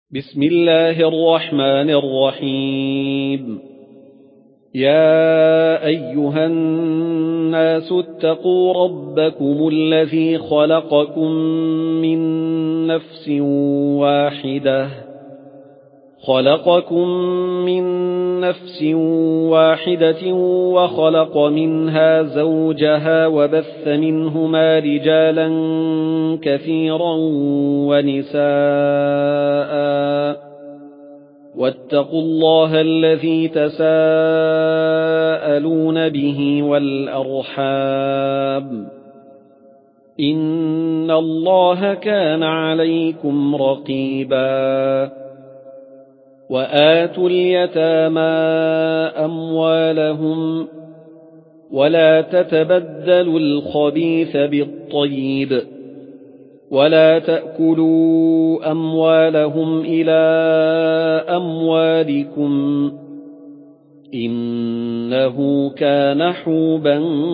بسم الله الرحمن الرحيم. يا أيها الناس اتقوا ربكم الذي خلقكم من نفس واحدة وخلق منها زوجها وبث منهما رجالا كثيرا ونساء، واتقوا الله الذي تساءلون به والأرحام، إن الله كان عليكم رقيبا. وآتوا اليتامى أموالهم ولا تتبدلوا الخبيث بالطيب، ولا تأكلوا أموالهم إلى أموالكم، إنه كان حوبا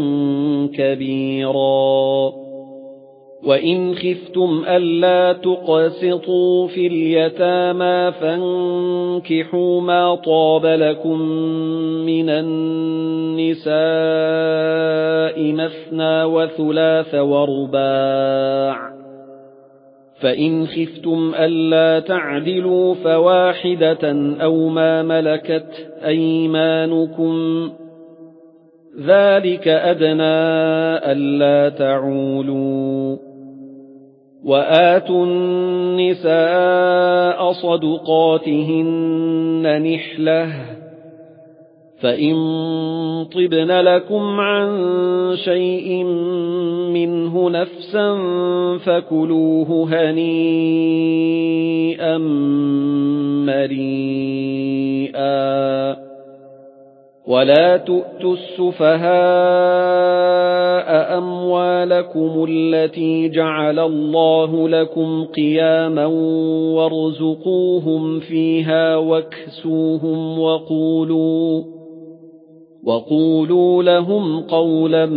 كبيرا. وإن خفتم ألا تقسطوا في اليتامى فانكحوا ما طاب لكم من النساء مثنى وثلاث ورباع، فإن خفتم ألا تعدلوا فواحدة أو ما ملكت أيمانكم، ذلك أدنى ألا تعولوا. وآتوا النساء صدقاتهن نحلة، فإن طبن لكم عن شيء منه نفسا فكلوه هنيئا مريئا. ولا تؤتوا السفهاء أموالكم التي جعل الله لكم قياما وارزقوهم فيها واكسوهم وقولوا لهم قولا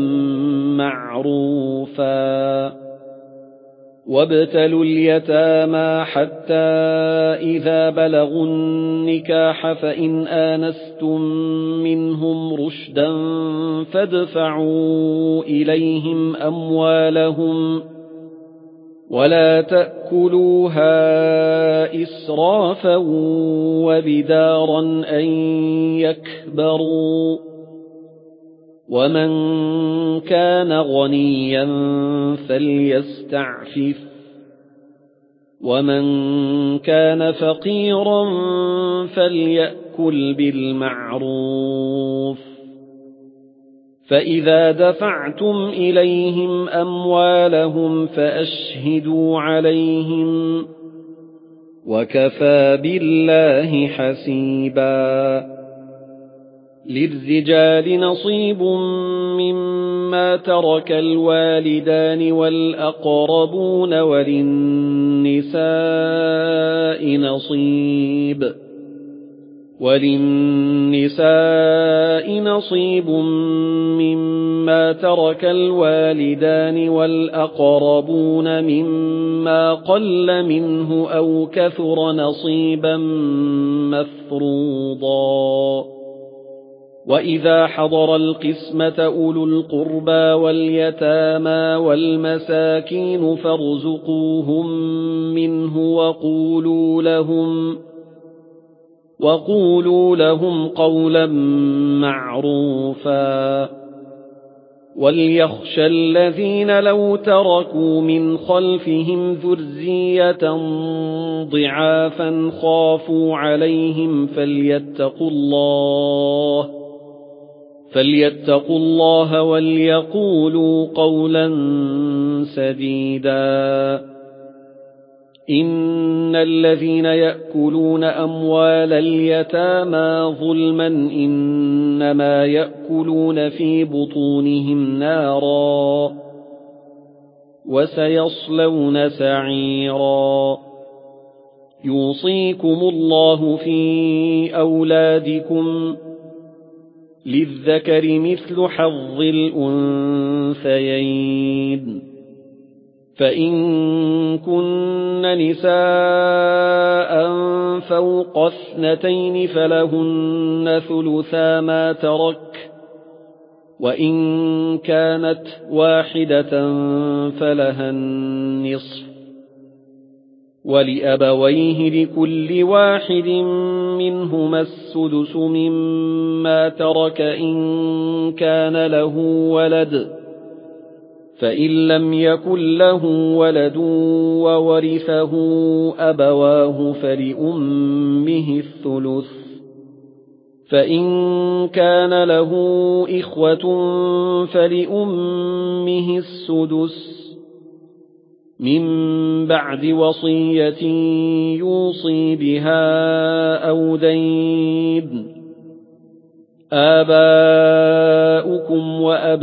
معروفا. وابتلوا اليتامى حتى إذا بلغوا النكاح فإن آنستم منهم رشدا فادفعوا إليهم أموالهم ولا تأكلوها إسرافا وبدارا أن يكبروا. ومن كان غنيا فليستعفف، ومن كان فقيرا فليأكل بالمعروف. فإذا دفعتم إليهم أموالهم فأشهدوا عليهم، وكفى بالله حسيبا. للرجال نصيب مما ترك الوالدان والأقربون، وللنساء نصيب مما ترك الوالدان والأقربون مما قل منه أو كثر نصيبا مفروضا. وإذا حضر القسمة أولو القربى واليتامى والمساكين فارزقوهم منه وقولوا لهم قولا معروفا. وليخشى الذين لو تركوا من خلفهم ذرية ضعافا خافوا عليهم فليتقوا الله وليقولوا قولا سديدا. إن الذين يأكلون أموال اليتامى ظلما إنما يأكلون في بطونهم نارا وسيصلون سعيرا. يوصيكم الله في أولادكم، للذكر مثل حظ الأنثيين، فإن كن نساء فوق 2 فلهن ثلثا ما ترك، وإن كانت واحدة فلها النصف، ولأبويه لكل واحد منهما السدس مما ترك إن كان له ولد، فإن لم يكن له ولد وورثه أبواه فلأمه الثلث، فإن كان له إخوة فلأمه السدس من بعد وصية يوصي بها أو دين. آباؤكم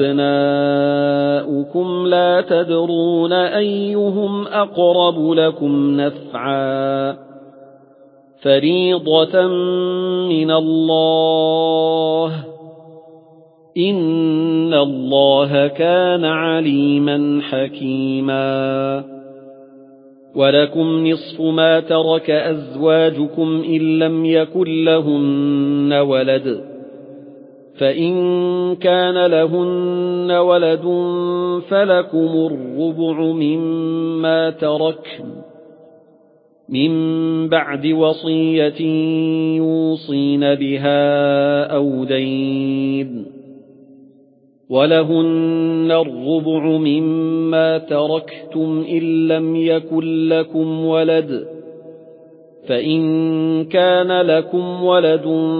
وأبناؤكم لا تدرون أيهم أقرب لكم نفعا، فريضة من الله، إن الله كان عليما حكيما. ولكم نصف ما ترك أزواجكم إن لم يكن لهن ولد، فإن كان لهن ولد فلكم الربع مما تركن من بعد وصية يوصين بها أو دين. ولهن الربع مما تركتم إن لم يكن لكم ولد، فإن كان لكم ولد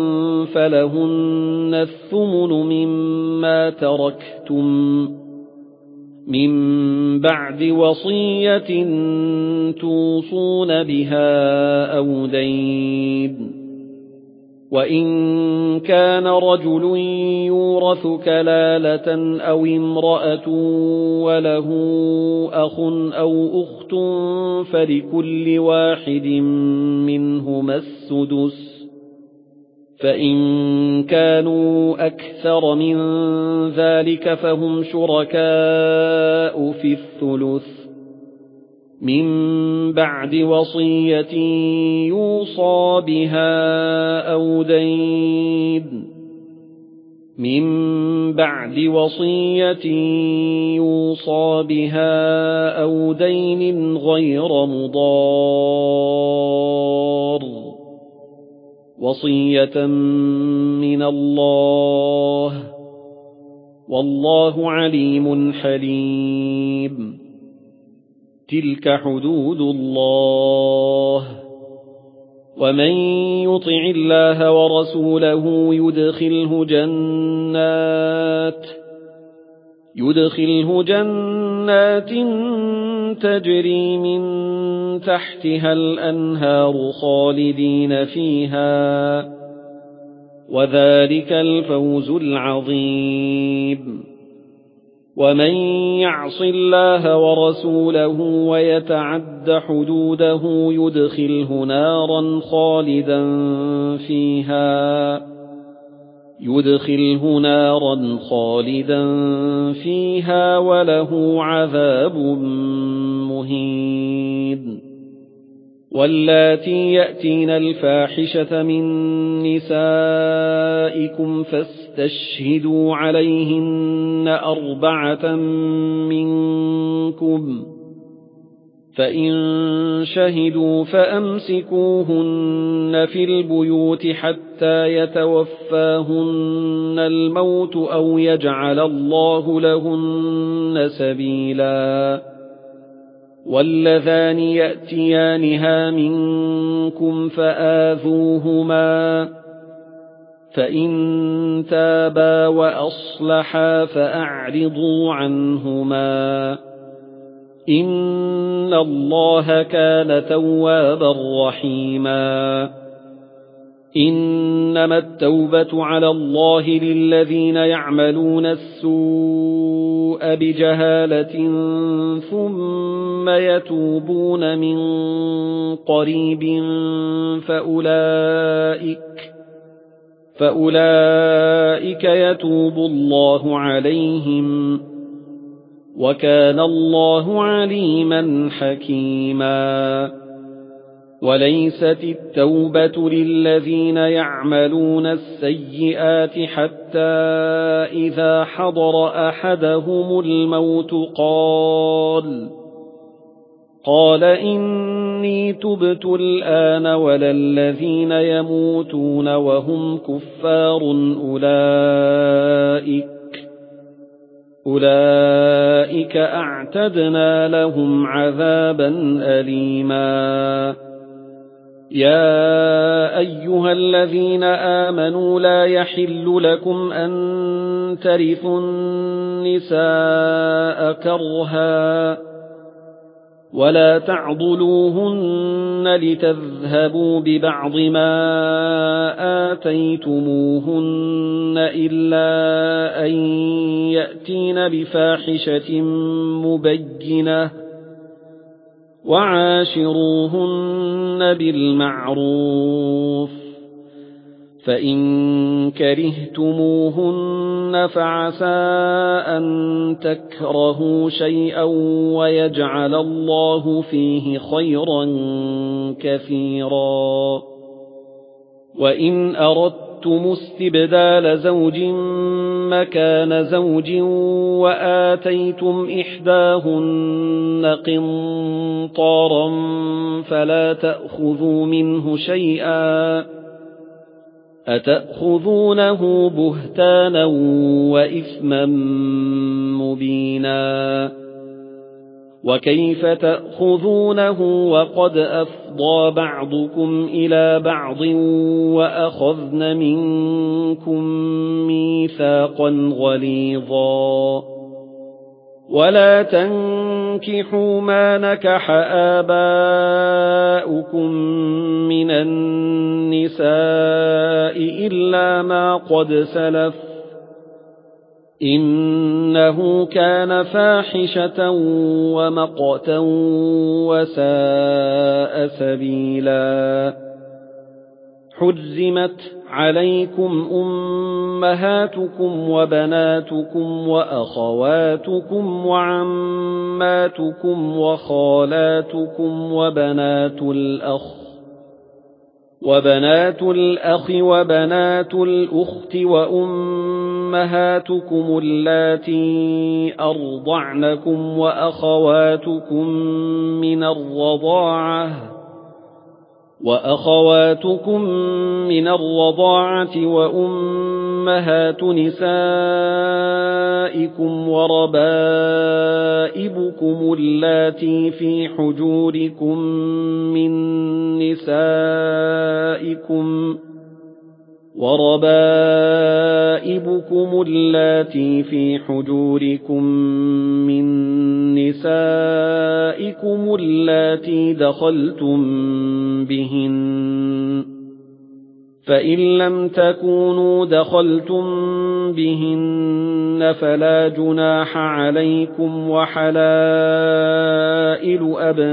فلهن الثمن مما تركتم من بعد وصية توصون بها أو دين. وإن كان رجل يورث كلالة أو امرأة وله أخ أو أخت فلكل واحد منهما السدس، فإن كانوا أكثر من ذلك فهم شركاء في الثلث من بعد وصية يوصى بها أو دين، من بعد وصية يوصى بها أو دين غير مضار، وصية من الله، والله عليم حليم. تلك حدود الله، ومن يطع الله ورسوله يدخله جنات تجري من تحتها الأنهار خالدين فيها، وذلك الفوز العظيم. ومن يعص الله ورسوله ويتعد حدوده يدخله نارا خالدا فيها وله عذاب مهين. واللاتي يأتين الفاحشة من نسائكم فاستشهدوا عليهن 4 منكم، فإن شهدوا فأمسكوهن في البيوت حتى يتوفاهن الموت أو يجعل الله لهن سبيلا. واللذان يأتيانها منكم فآذوهما، فإن تابا وأصلحا فأعرضوا عنهما، إن الله كان توابا رحيما. إنما التوبة على الله للذين يعملون السوء بجهالة ثم يتوبون من قريب فأولئك يتوب الله عليهم، وكان الله عليما حكيما. وليست التوبة للذين يعملون السيئات حتى إذا حضر أحدهم الموت قال إني تبت الآن ولا الذين يموتون وهم كفار أولئك أعتدنا لهم عذابا أليما يا أيها الذين آمنوا لا يحل لكم أن ترثوا النساء كرها ولا تعضلوهن لتذهبوا ببعض ما آتيتموهن إلا أن يأتين بفاحشة مبينة وعاشروهن بالمعروف فإن كرهتموهن فعسى أن تكرهوا شيئا ويجعل الله فيه خيرا كثيرا وإن أردتم استبدال زوج مكان زوج وآتيتم إحداهن قنطارا فلا تأخذوا منه شيئا أتأخذونه بهتانا وإثما مبينا وكيف تأخذونه وقد أفضى بعضكم إلى بعض وأخذن منكم ميثاقا غليظا ولا تنكحوا ما نكح آباؤكم من النساء إلا ما قد سلف إنه كان فاحشة ومقتا وساء سبيلا حرمت عليكم أمهاتكم وبناتكم وأخواتكم وعماتكم وخالاتكم وبنات الأخ وبنات الأخت وأمهاتكم اللاتي أرضعنكم وأخواتكم من الرضاعة وأمهات نسائكم وربائبكم اللاتي في حجوركم من نسائكم اللاتي دخلتم بهن فإن لم تكونوا دخلتم بهن فلا جناح عليكم وحلائل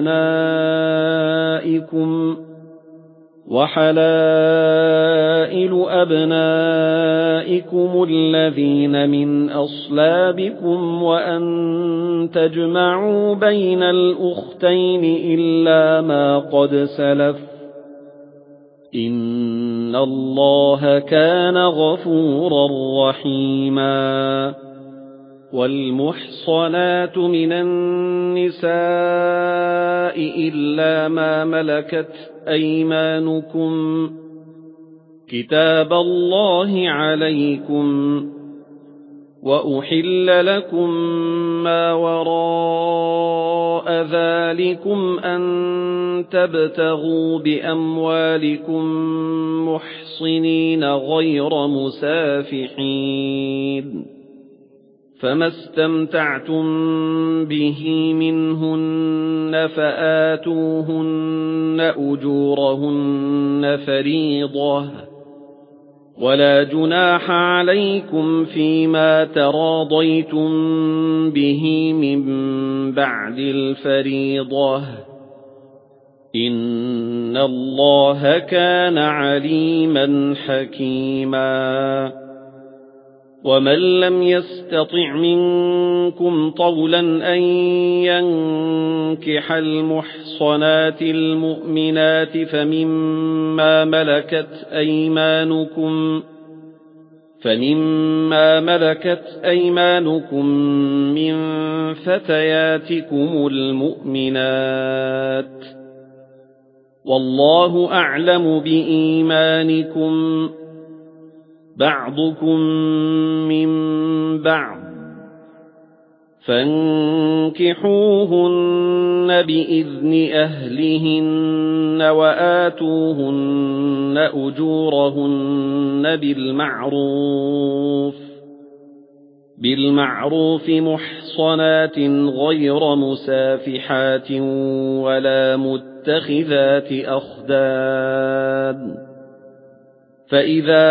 أبنائكم الذين من أصلابكم وأن تجمعوا بين الأختين إلا ما قد سلف إن الله كان غفورا رحيما والمحصنات من النساء إلا ما ملكت أيمانكم كتاب الله عليكم وأحل لكم ما وراء ذلكم أن تبتغوا بأموالكم محصنين غير مسافحين فما استمتعتم به منهن فآتوهن أجورهن فريضة ولا جناح عليكم فيما تراضيتم به من بعد الفريضة إن الله كان عليما حكيما ومن لم يستطع منكم طولا أن ينكح المحصنات المؤمنات فمما ملكت أيمانكم من فتياتكم المؤمنات والله أعلم بإيمانكم بعضكم من بعض فانكحوهن بإذن أهلهن وآتوهن أجورهن بالمعروف محصنات غير مسافحات ولا متخذات أخدان فإذا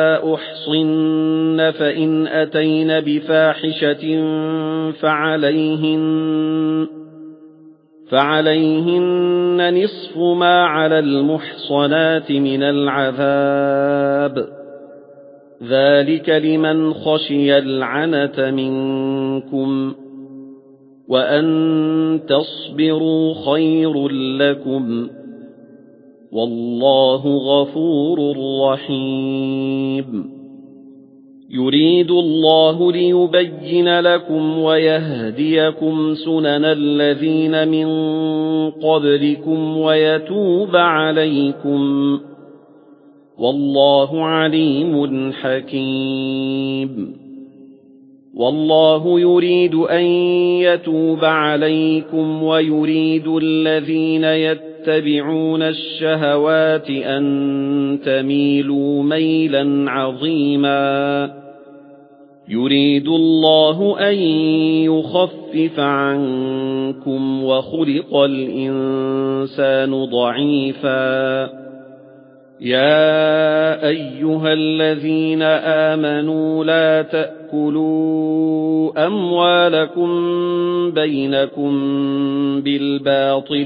أحصن فإن أتين بفاحشة فعليهن نصف ما على المحصنات من العذاب ذلك لمن خشي العنة منكم وأن تصبروا خير لكم والله غفور رحيم يريد الله ليبين لكم ويهديكم سنن الذين من قبلكم ويتوب عليكم والله عليم حكيم والله يريد أن يتوب عليكم ويريد الذين يتبعون الشهوات أن تميلوا ميلا عظيما يريد الله أن يخفف عنكم وخلق الإنسان ضعيفا يا أيها الذين آمنوا لا تأكلوا أموالكم بينكم بالباطل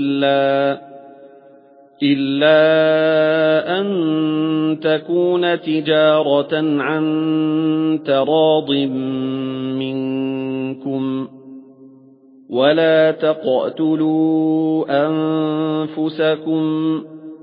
إلا أن تكون تجارة عن تراض منكم ولا تقتلوا أنفسكم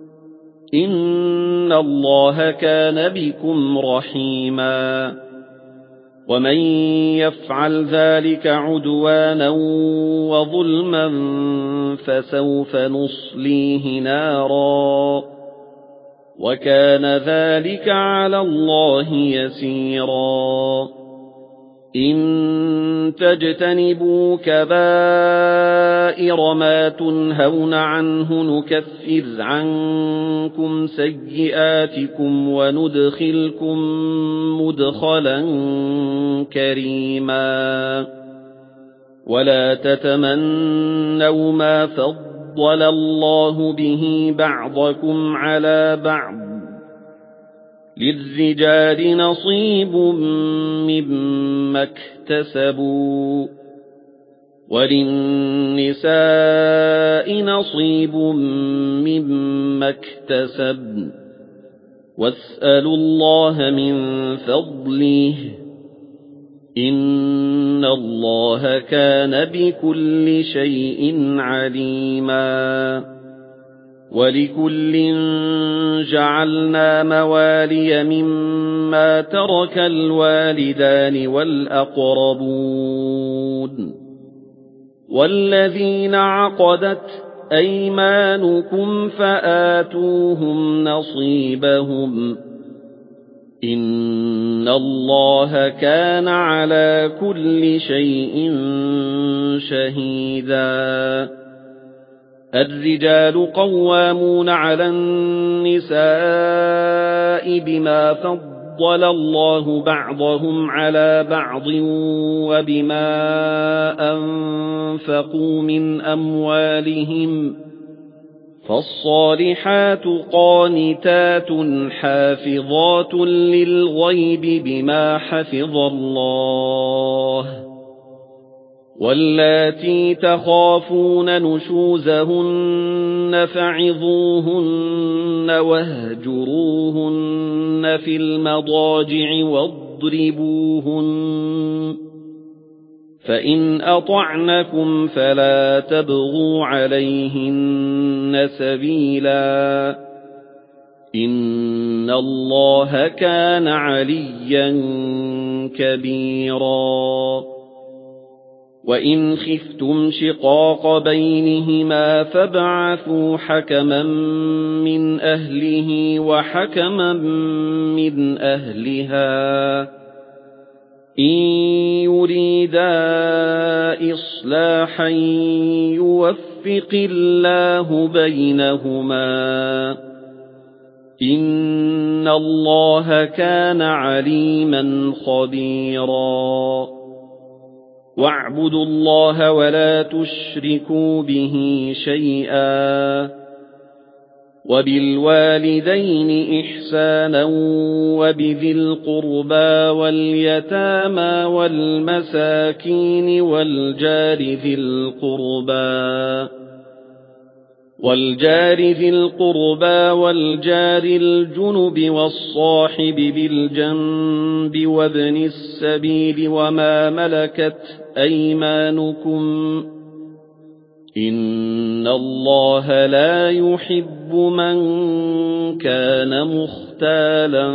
إن الله كان بكم رحيما ومن يفعل ذلك عدوانا وظلما فسوف نصليه نارا وكان ذلك على الله يسيرا إن تجتنبوا كبائر ما تنهون عنه نكفر عنكم سيئاتكم وندخلكم مدخلا كريما ولا تتمنوا ما فضل الله به بعضكم على بعض للرجال نصيب مما اكتسبوا وللنساء نصيب مما اكتسبن واسألوا الله من فضله إن الله كان بكل شيء عليما ولكل جعلنا موالي مما ترك الوالدان والأقربون والذين عقدت أيمانكم فآتوهم نصيبهم إن الله كان على كل شيء شهيدا الرجال قوامون على النساء بما فضل الله بعضهم على بعض وبما أنفقوا من أموالهم فالصالحات قانتات حافظات للغيب بما حفظ الله واللاتي تخافون نشوزهن فعظوهن واهجروهن في المضاجع فاضربوهن فإن أطعنكم فلا تبغوا عليهن سبيلا إن الله كان عليا كبيرا وإن خفتم شقاق بينهما فابعثوا حكما من أهله وحكما من أهلها إن يريدا إصلاحا يوفق الله بينهما إن الله كان عليما خبيرا واعبدوا الله ولا تشركوا به شيئا وبالوالدين إحسانا وبذي القربى واليتامى والمساكين والجار ذي القربى والجار الجنب والصاحب بالجنب وابن السبيل وما ملكت أيمانكم إن الله لا يحب من كان مختالا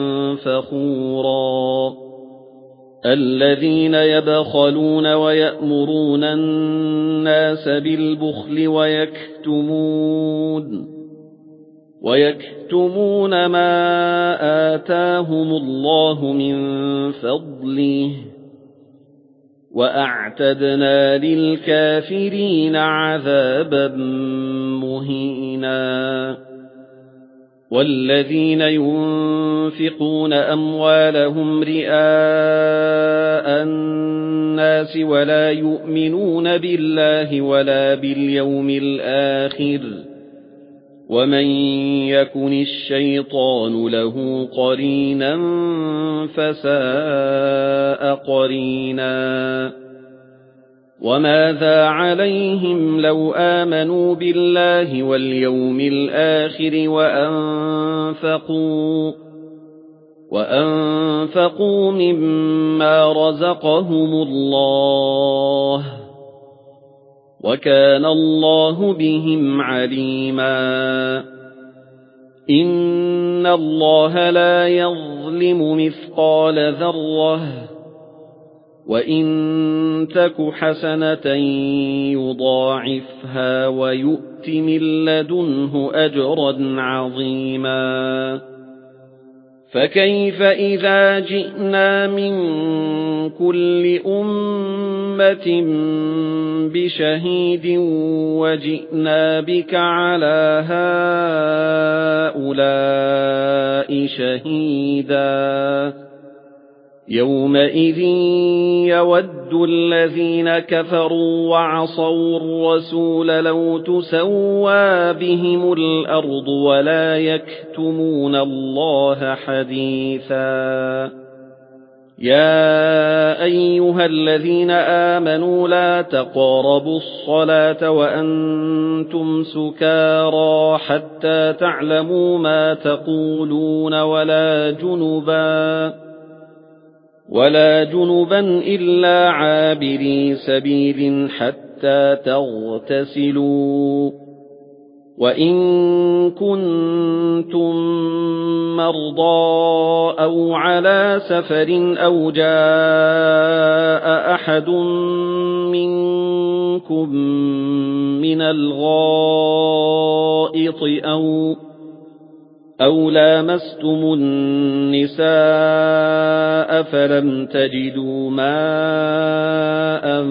فخورا الذين يبخلون ويأمرون الناس بالبخل ويكتمون ما آتاهم الله من فضله وأعتدنا للكافرين عذابا مهينا والذين ينفقون أموالهم رئاء الناس ولا يؤمنون بالله ولا باليوم الآخر ومن يكن الشيطان له قرينا فساء قرينا وماذا عليهم لو آمنوا بالله واليوم الآخر وأنفقوا مما رزقهم الله وكان الله بهم عليما إن الله لا يظلم مثقال ذرة وإن تك حسنة يضاعفها ويؤت من لدنه أجرا عظيما فكيف إذا جئنا من كل أمة بشهيد وجئنا بك على هؤلاء شهيدا يومئذ يود الذين كفروا وعصوا الرسول لو تسوى بهم الأرض ولا يكتمون الله حديثا يا أيها الذين آمنوا لا تقربوا الصلاة وأنتم سكارى حتى تعلموا ما تقولون ولا جنبا إلا عابري سبيل حتى تغتسلوا وإن كنتم مرضى أو على سفر أو جاء أحد منكم من الغائط أو لامستم النساء فلم تجدوا ماء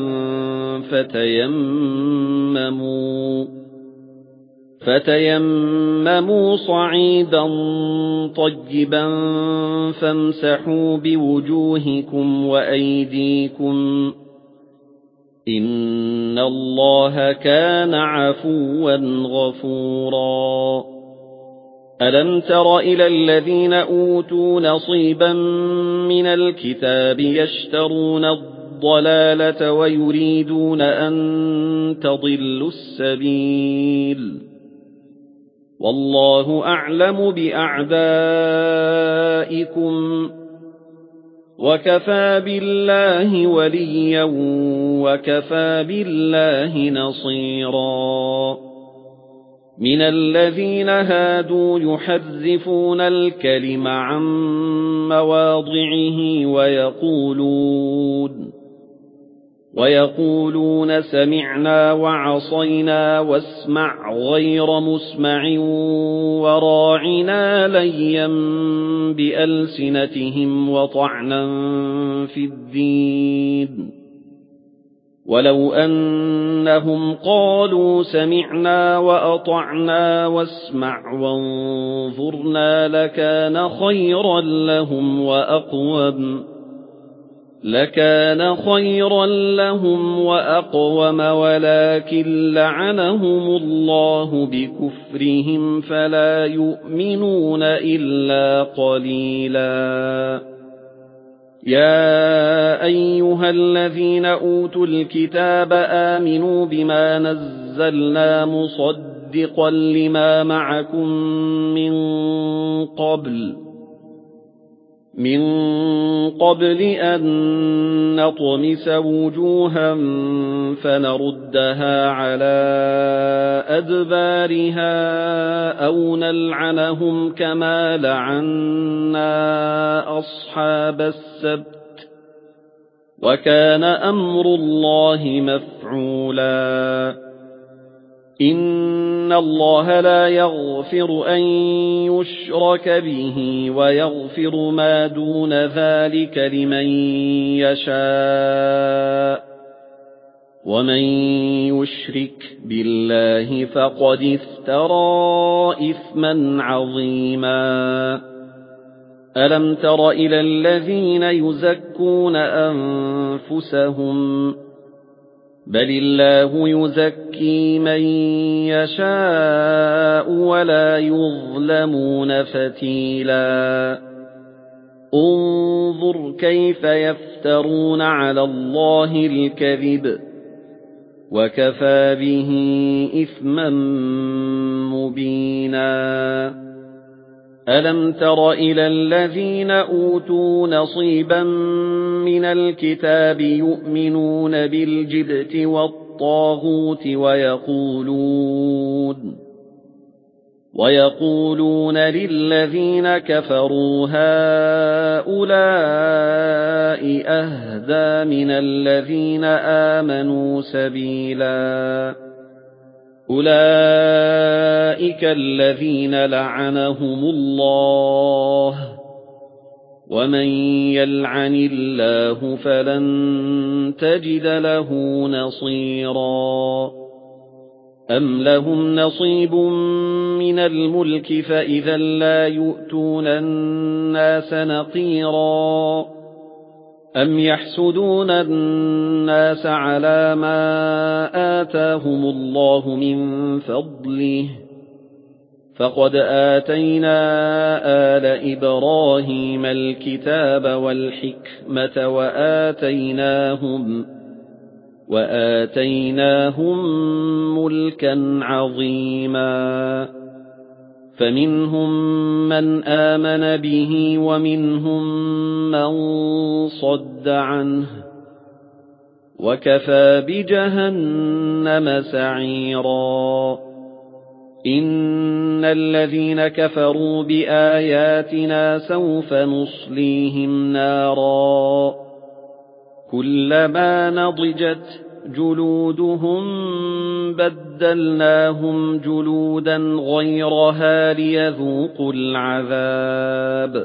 فتيمموا صعيدا طيبا فامسحوا بوجوهكم وأيديكم إن الله كان عفوا غفورا ألم تر إلى الذين أوتوا نصيبا من الكتاب يشترون الضلالة ويريدون أن تضلوا السبيل والله أعلم بأعدائكم وكفى بالله وليا وكفى بالله نصيرا من الذين هادوا يحرفون الكلم عن مواضعه ويقولون سمعنا وعصينا واسمع غير مسمع وراعنا ليا بألسنتهم وطعنا في الدين ولو أنهم قالوا سمعنا وأطعنا واسمع وانظرنا لكان خيرا لهم وأقوم ولكن لعنهم الله بكفرهم فلا يؤمنون إلا قليلا يا أيها الذين أوتوا الكتاب آمنوا بما نزلنا مصدقا لما معكم من قبل أن نطمس وجوها فنردها على أدبارها أو نلعنهم كما لعنا أصحاب السبت وكان أمر الله مفعولا إن الله لا يغفر أن يشرك به ويغفر ما دون ذلك لمن يشاء ومن يشرك بالله فقد افترى إثما عظيما ألم تر إلى الذين يزكون أنفسهم بل الله يزكي من يشاء ولا يظلمون فتيلا انظر كيف يفترون على الله الكذب وكفى به إثما مبينا ألم تر إلى الذين أوتوا نصيبا من الكتاب يؤمنون بالجبت والطاغوت ويقولون للذين كفروا هؤلاء أهدى من الذين آمنوا سبيلا أولئك الذين لعنهم الله ومن يلعن الله فلن تجد له نصيرا أم لهم نصيب من الملك فإذا لا يؤتون الناس نقيرا أم يحسدون الناس على ما آتاهم الله من فضله فقد آتينا آل إبراهيم الكتاب والحكمة وآتيناهم ملكا عظيما فمنهم من آمن به ومنهم من صد عنه وكفى بجهنم سعيرا إن الذين كفروا بآياتنا سوف نصليهم نارا كلما نضجت جلودهم بدلناهم جلودا غيرها ليذوقوا العذاب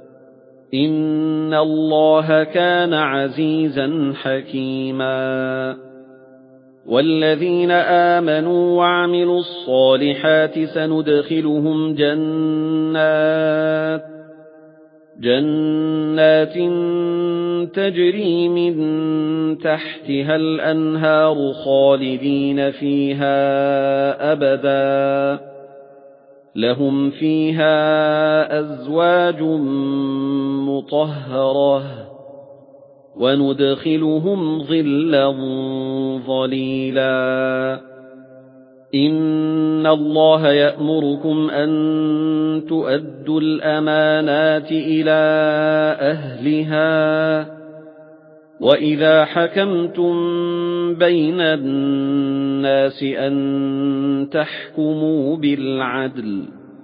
إن الله كان عزيزا حكيما والذين آمنوا وعملوا الصالحات سندخلهم جنات تجري من تحتها الأنهار خالدين فيها أبدا لهم فيها أزواج مطهرة وندخلهم ظلا ظليلا إن الله يأمركم أن تؤدوا الأمانات إلى أهلها وإذا حكمتم بين الناس أن تحكموا بالعدل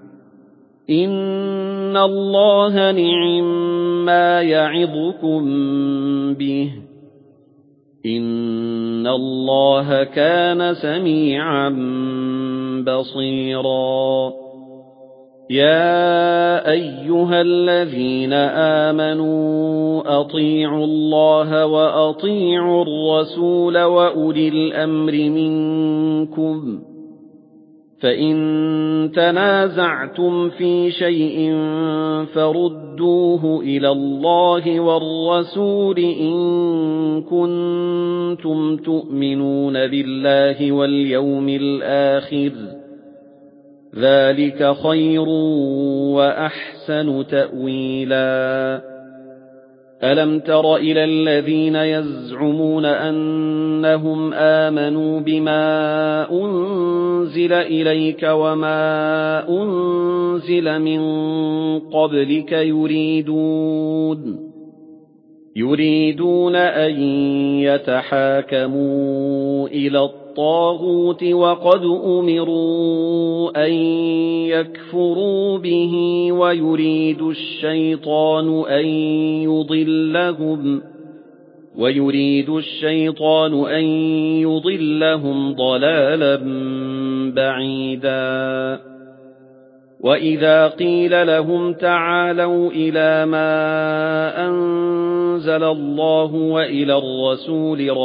إن الله نعما يعظكم به إن الله كان سميعا بصيرا يا أيها الذين آمنوا أطيعوا الله وأطيعوا الرسول وأولي الأمر منكم فإن تنازعتم في شيء فردوه إلى الله والرسول إن كنتم تؤمنون بالله واليوم الآخر ذلك خير وأحسن تأويلا ألم تر إلى الذين يزعمون أنهم آمنوا بما أنزل إليك وما أنزل من قبلك يريدون أن يتحاكموا إلى الطاغوت وقد أمروا أن يكفروا به ويريد الشيطان أن يضلهم ضلالا بعيدا وإذا قيل لهم تعالوا إلى ما أنزل الله وإلى الرسول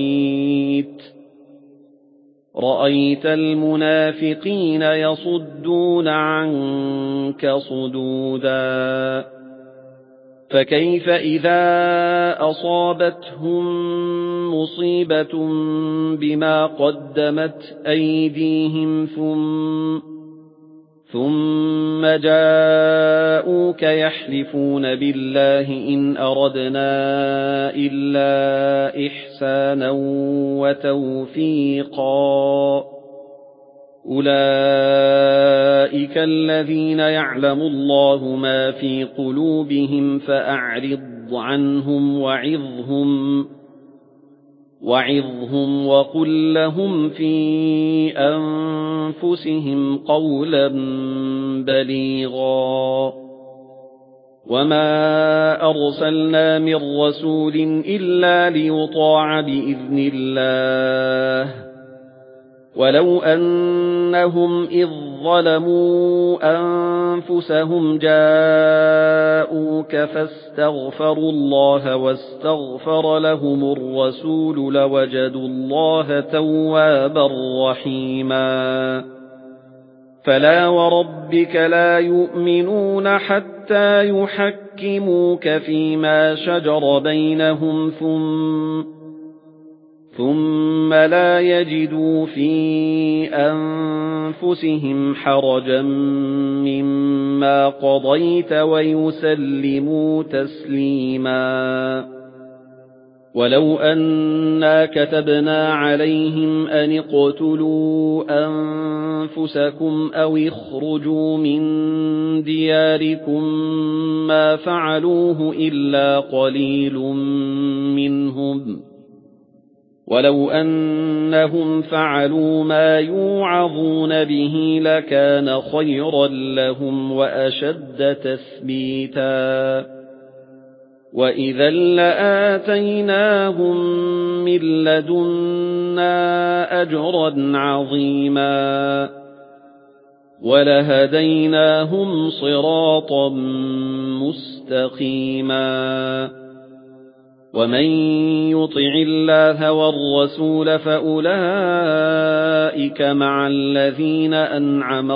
رأيت المنافقين يصدون عنك صدودا فكيف إذا أصابتهم مصيبة بما قدمت أيديهم ثم جاءوك يحلفون بالله إن أردنا إلا إحسانا وتوفيقا أولئك الذين يعلم الله ما في قلوبهم فأعرض عنهم وعظهم وقل لهم في أنفسهم قولا بليغا وما أرسلنا من رسول إلا ليطاع بإذن الله ولو أنهم إذ ظلموا أنفسهم جاءوك فاستغفروا الله واستغفر لهم الرسول لوجدوا الله توابا رحيما فلا وربك لا يؤمنون حتى يحكموك فيما شجر بينهم ثم لا يجدوا في أنفسهم حرجا مما قضيت ويسلموا تسليما ولو أنا كتبنا عليهم أن اقتلوا أنفسكم أو اخرجوا من دياركم ما فعلوه إلا قليل منهم ولو أنهم فعلوا ما يوعظون به لكان خيرا لهم وأشد تثبيتا وإذا لآتيناهم من لدنا أجرا عظيما ولهديناهم صراطا مستقيما ومن يطع الله والرسول فأولئك مع الذين أنعم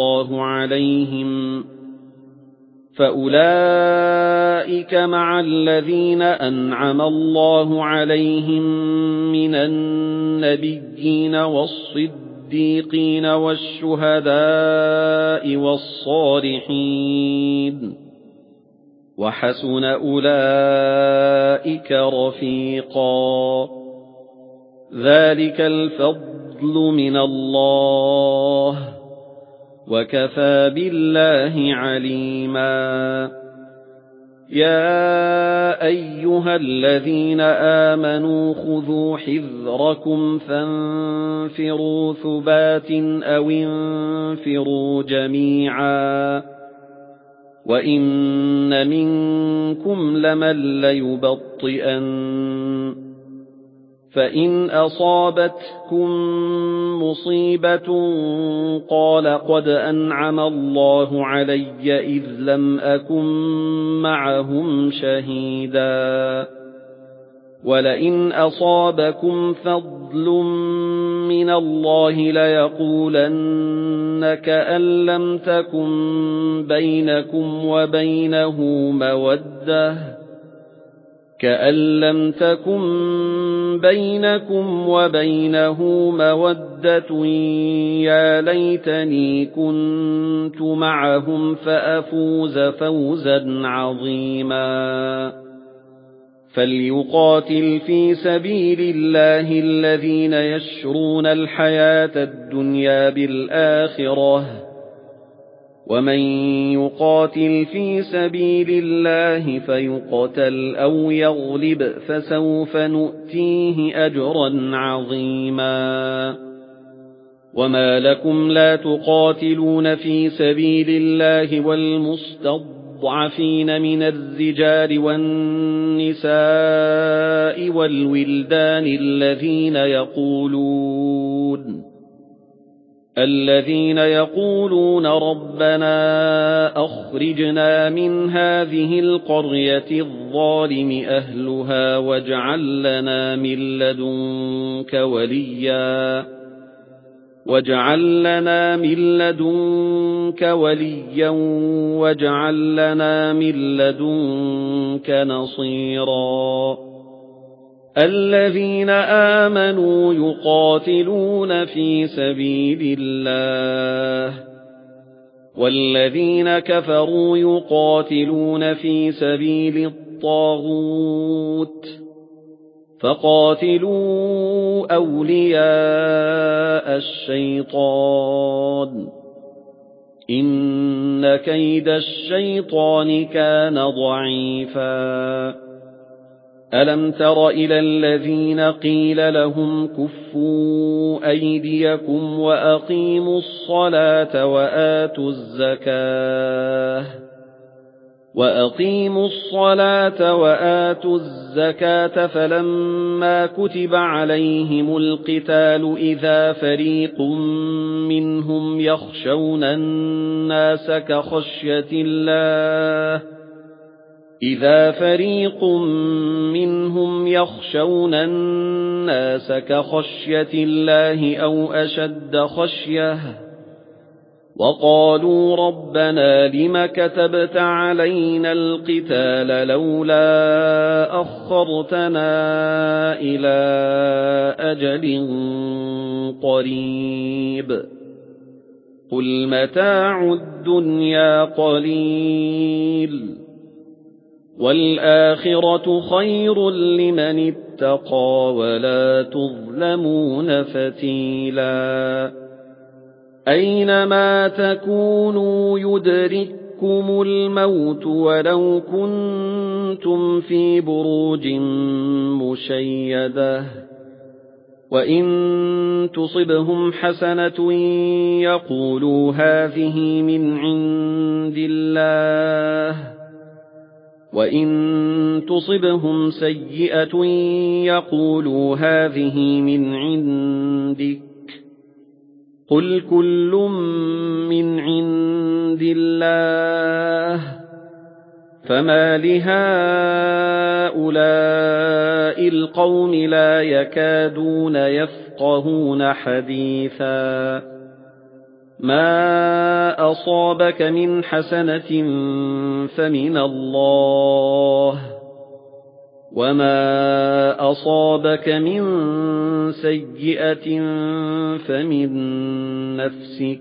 الله عليهم من النبيين والصديقين والشهداء والصالحين وحسن أولئك رفيقا ذلك الفضل الفضل من الله وكفى بالله عليما يا أيها الذين آمنوا خذوا حذركم فانفروا ثبات أو انفروا جميعا وإن منكم لمن ليبطئن فإن أصابتكم مصيبة قال قد أنعم الله علي إذ لم أكن معهم شهيدا ولئن أصابكم فضل من الله ليقولن كأن لم تكن بينكم وبينه مودة يا ليتني كنت معهم فأفوز فوزا عظيما فليقاتل في سبيل الله الذين يشرون الحياة الدنيا بالآخرة ومن يقاتل في سبيل الله فيقتل أو يغلب فسوف نؤتيه أجرا عظيما وما لكم لا تقاتلون في سبيل الله والمستضعفين من الرجال والنساء والولدان الذين يقولون ربنا أخرجنا من هذه القرية الظالم أهلها واجعل لنا من لدنك وليا واجعل لنا من لدنك نصيرا الذين آمنوا يقاتلون في سبيل الله والذين كفروا يقاتلون في سبيل الطاغوت فقاتلوا أولياء الشيطان إن كيد الشيطان كان ضعيفا ألم تر إلى الذين قيل لهم كفوا أيديكم وأقيموا الصلاة وآتوا الزكاة فلما كتب عليهم القتال إذا فريق منهم يخشون الناس كخشية الله أو أشد خشية وقالوا ربنا لم كتبت علينا القتال لولا أخرتنا إلى أجل قريب قل متاع الدنيا قليل والآخرة خير لمن اتقى ولا تظلمون فتيلا أينما تكونوا يدرككم الموت ولو كنتم في بروج مشيدة وإن تصبهم حسنة يقولوا هذه من عند الله وإن تصبهم سيئة يقولوا هذه من عندك قل كل من عند الله فما لهؤلاء القوم لا يكادون يفقهون حديثا ما أصابك من حسنة فمن الله وما أصابك من سيئة فمن نفسك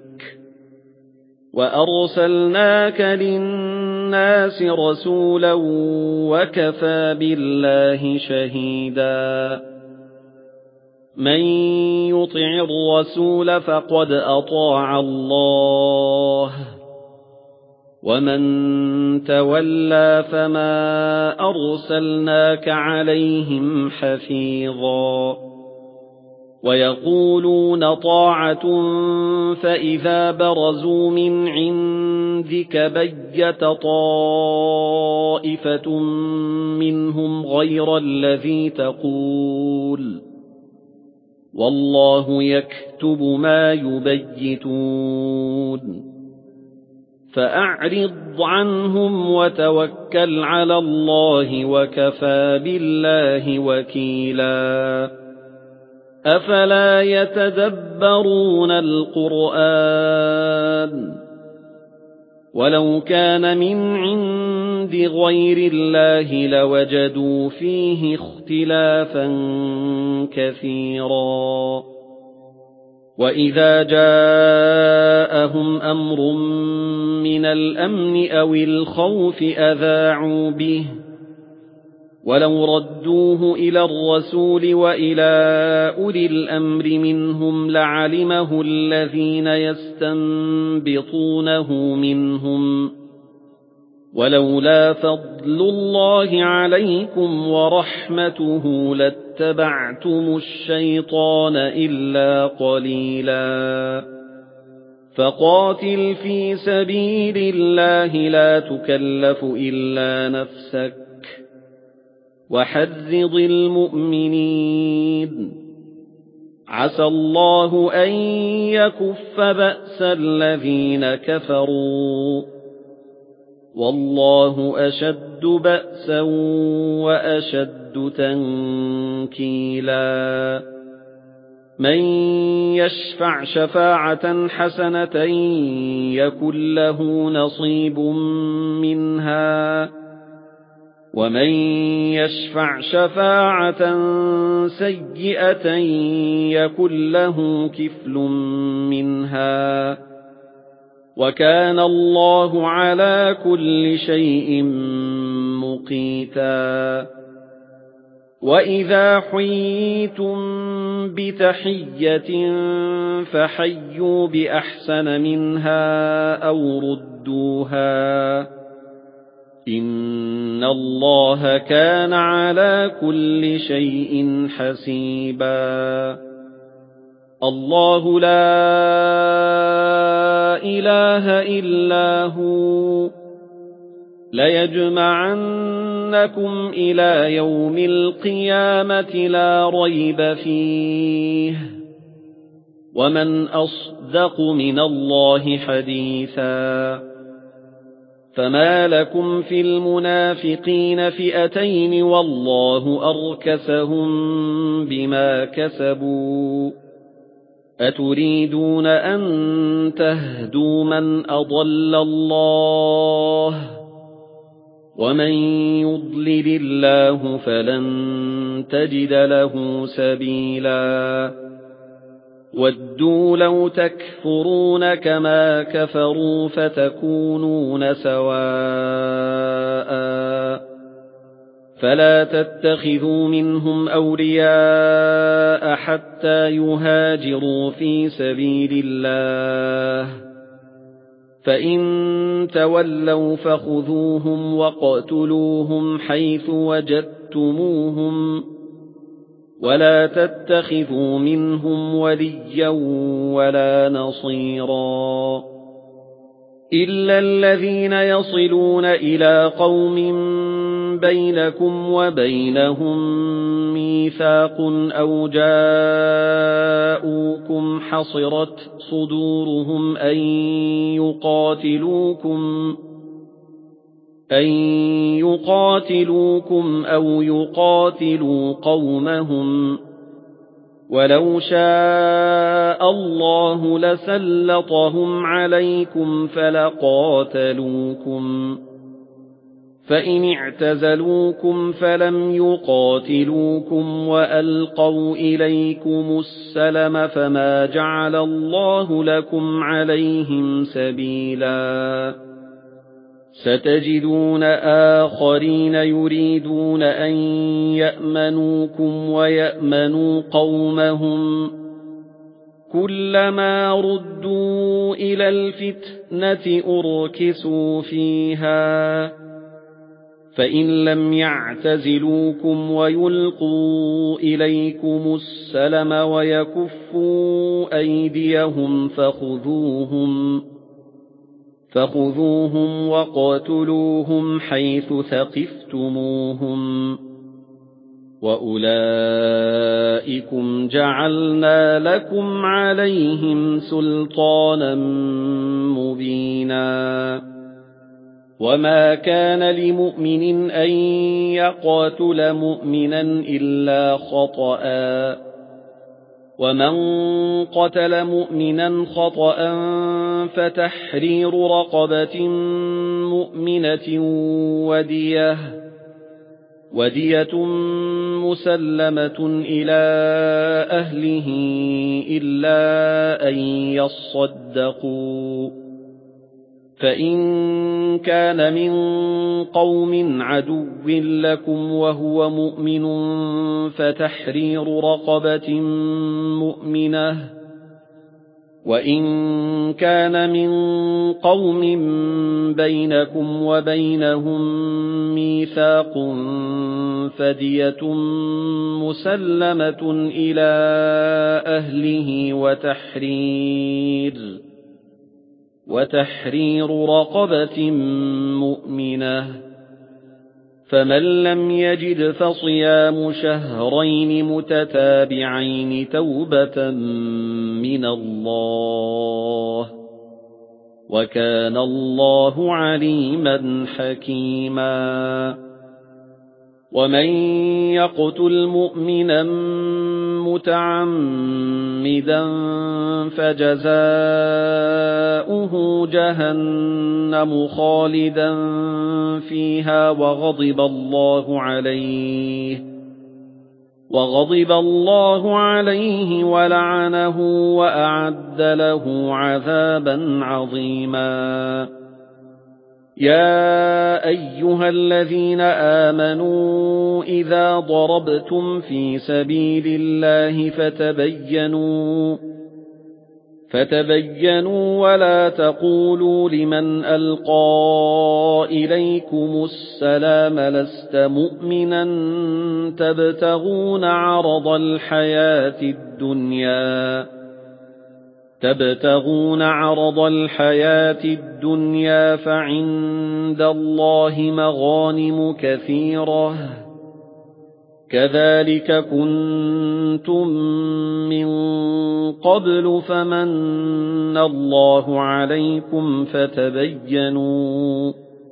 وأرسلناك للناس رسولا وكفى بالله شهيدا مَن يُطِعِ الرَّسُولَ فَقَدْ أَطَاعَ اللَّهَ وَمَن تَوَلَّىٰ فَمَا أَرْسَلْنَاكَ عَلَيْهِمْ حَفِيظًا وَيَقُولُونَ طَاعَةٌ فَإِذَا بَرَزُوا مِنْ عِندِكَ بَيَّتَ طَائِفَةٌ مِنْهُمْ غَيْرَ الَّذِي تَقُولُ وَاللَّهُ يَكْتُبُ مَا يُبَيِّتُونَ فَأَعْرِضْ عَنْهُمْ وَتَوَكَّلْ عَلَى اللَّهِ وَكَفَى بِاللَّهِ وَكِيلًا أَفَلَا يَتَدَبَّرُونَ الْقُرْآنَ وَلَوْ كَانَ مِنْ عِندِ غَيْرِ اللَّهِ لَوَجَدُوا فِيهِ اخْتِلَافًا كَثِيرًا وَإِذَا جَاءَهُمْ أَمْرٌ مِنَ الْأَمْنِ أَوِ الْخَوْفِ أَذَاعُوا بِهِ وَلَوْ رَدُّوهُ إِلَى الرَّسُولِ وَإِلَى أُولِي الْأَمْرِ مِنْهُمْ لَعَلِمَهُ الَّذِينَ يَسْتَنبِطُونَهُ مِنْهُمْ وَلَوْلَا فَضْلُ اللَّهِ عَلَيْكُمْ وَرَحْمَتُهُ لَاتَّبَعْتُمُ الشَّيْطَانَ إِلَّا قَلِيلًا فَقَاتِلْ فِي سَبِيلِ اللَّهِ لَا تُكَلَّفُ إِلَّا نَفْسَكَ وَحَرِّضِ الْمُؤْمِنِينَ عَسَى اللَّهُ أَن يَكُفَّ بَأْسَ الَّذِينَ كَفَرُوا وَاللَّهُ أَشَدُّ بَأْسًا وَأَشَدُّ تَنكِيلًا مَن يَشْفَعْ شَفَاعَةً حَسَنَةً يَكُن لَّهُ نَصِيبٌ مِّنْهَا وَمَن يَشْفَعْ شَفَاعَةً سَيِّئَةً يَكُن لَّهُ كِفْلٌ مِّنْهَا وَكَانَ اللَّهُ عَلَى كُلِّ شَيْءٍ مُّقِيتًا وَإِذَا حُيِّيتُم بِتَحِيَّةٍ فَحَيُّوا بِأَحْسَنَ مِنْهَا أَوْ رُدُّوهَا إِنَّ اللَّهَ كَانَ عَلَى كُلِّ شَيْءٍ حَسِيبًا اللَّهُ لَا إِلَٰهَ إِلَّا هُوَ لَيَجْمَعَنَّكُمْ إِلَىٰ يَوْمِ الْقِيَامَةِ لَا رَيْبَ فِيهِ وَمَنْ أَصْدَقُ مِنَ اللَّهِ حَدِيثًا فَمَا لَكُمْ فِي الْمُنَافِقِينَ فِئَتَيْنِ وَاللَّهُ أَرْكَسَهُم بِمَا كَسَبُوا أَتُرِيدُونَ أَن تَهْدُوا مَنْ أَضَلَّ اللَّهُ وَمَن يُضْلِلِ اللَّهُ فَلَن تَجِدَ لَهُ سَبِيلًا وَدُّوا لَوْ تَكْفُرُونَ كَمَا كَفَرُوا فَتَكُونُونَ سَوَاءً فَلَا تَتَّخِذُوا مِنْهُمْ أَوْلِيَاءَ حَتَّى يُهَاجِرُوا فِي سَبِيلِ اللَّهِ فَإِن تَوَلَّوْا فَخُذُوهُمْ وَاقْتُلُوهُمْ حَيْثُ وَجَدتُّمُوهُمْ وَلَا تَتَّخِذُوا مِنْهُمْ وَلِيًّا وَلَا نَصِيرًا إِلَّا الَّذِينَ يَصِلُونَ إِلَىٰ قَوْمٍ بَيْنَكُمْ وَبَيْنَهُم مِّيثَاقٌ أَوْ جَاءُوكُمْ حَصِرَتْ صُدُورُهُمْ أَن يُقَاتِلُوكُمْ أَوْ يُقَاتِلُوا قَوْمَهُمْ وَلَوْ شَاءَ اللَّهُ لَسَلَّطَهُمْ عَلَيْكُمْ فَلَقَاتَلُوكُمْ فَإِنِ اعْتَزَلُوكُمْ فَلَمْ يُقَاتِلُوكُمْ وَأَلْقَوْا إِلَيْكُمُ السَّلَمَ فَمَا جَعَلَ اللَّهُ لَكُمْ عَلَيْهِمْ سَبِيلًا ستجدون آخرين يريدون أن يأمنوكم ويأمنوا قومهم كلما ردوا إلى الفتنة أركسوا فيها فإن لم يعتزلوكم ويلقوا إليكم السلم ويكفوا أيديهم فخذوهم وقاتلوهم حيث ثقفتموهم وأولئكم جعلنا لكم عليهم سلطانا مبينا وما كان لمؤمن أن يقاتل مؤمنا إلا خطأ ومن قتل مؤمنا خطأ فتحرير رقبة مؤمنة ودية مسلمة إلى أهله إلا أن يصدقوا فإن كان من قوم عدو لكم وهو مؤمن فتحرير رقبة مؤمنة وإن كان من قوم بينكم وبينهم ميثاق فدية مسلمة إلى أهله وتحرير رقبة مؤمنة فمن لم يجد فصيام شهرين متتابعين توبة من الله وكان الله عليما حكيما ومن يقتل مؤمنا متعمدا فجزاؤه جهنم خالدا فيها وغضب الله عليه ولعنه وأعد له عذابا عظيما يا أيها الذين آمنوا إذا ضربتم في سبيل الله فتبينوا ولا تقولوا لمن ألقى إليكم السلام لست مؤمنا تبتغون عرض الحياة الدنيا فعند الله مغانم كثيرة كذلك كنتم من قبل فمن الله عليكم فتبينوا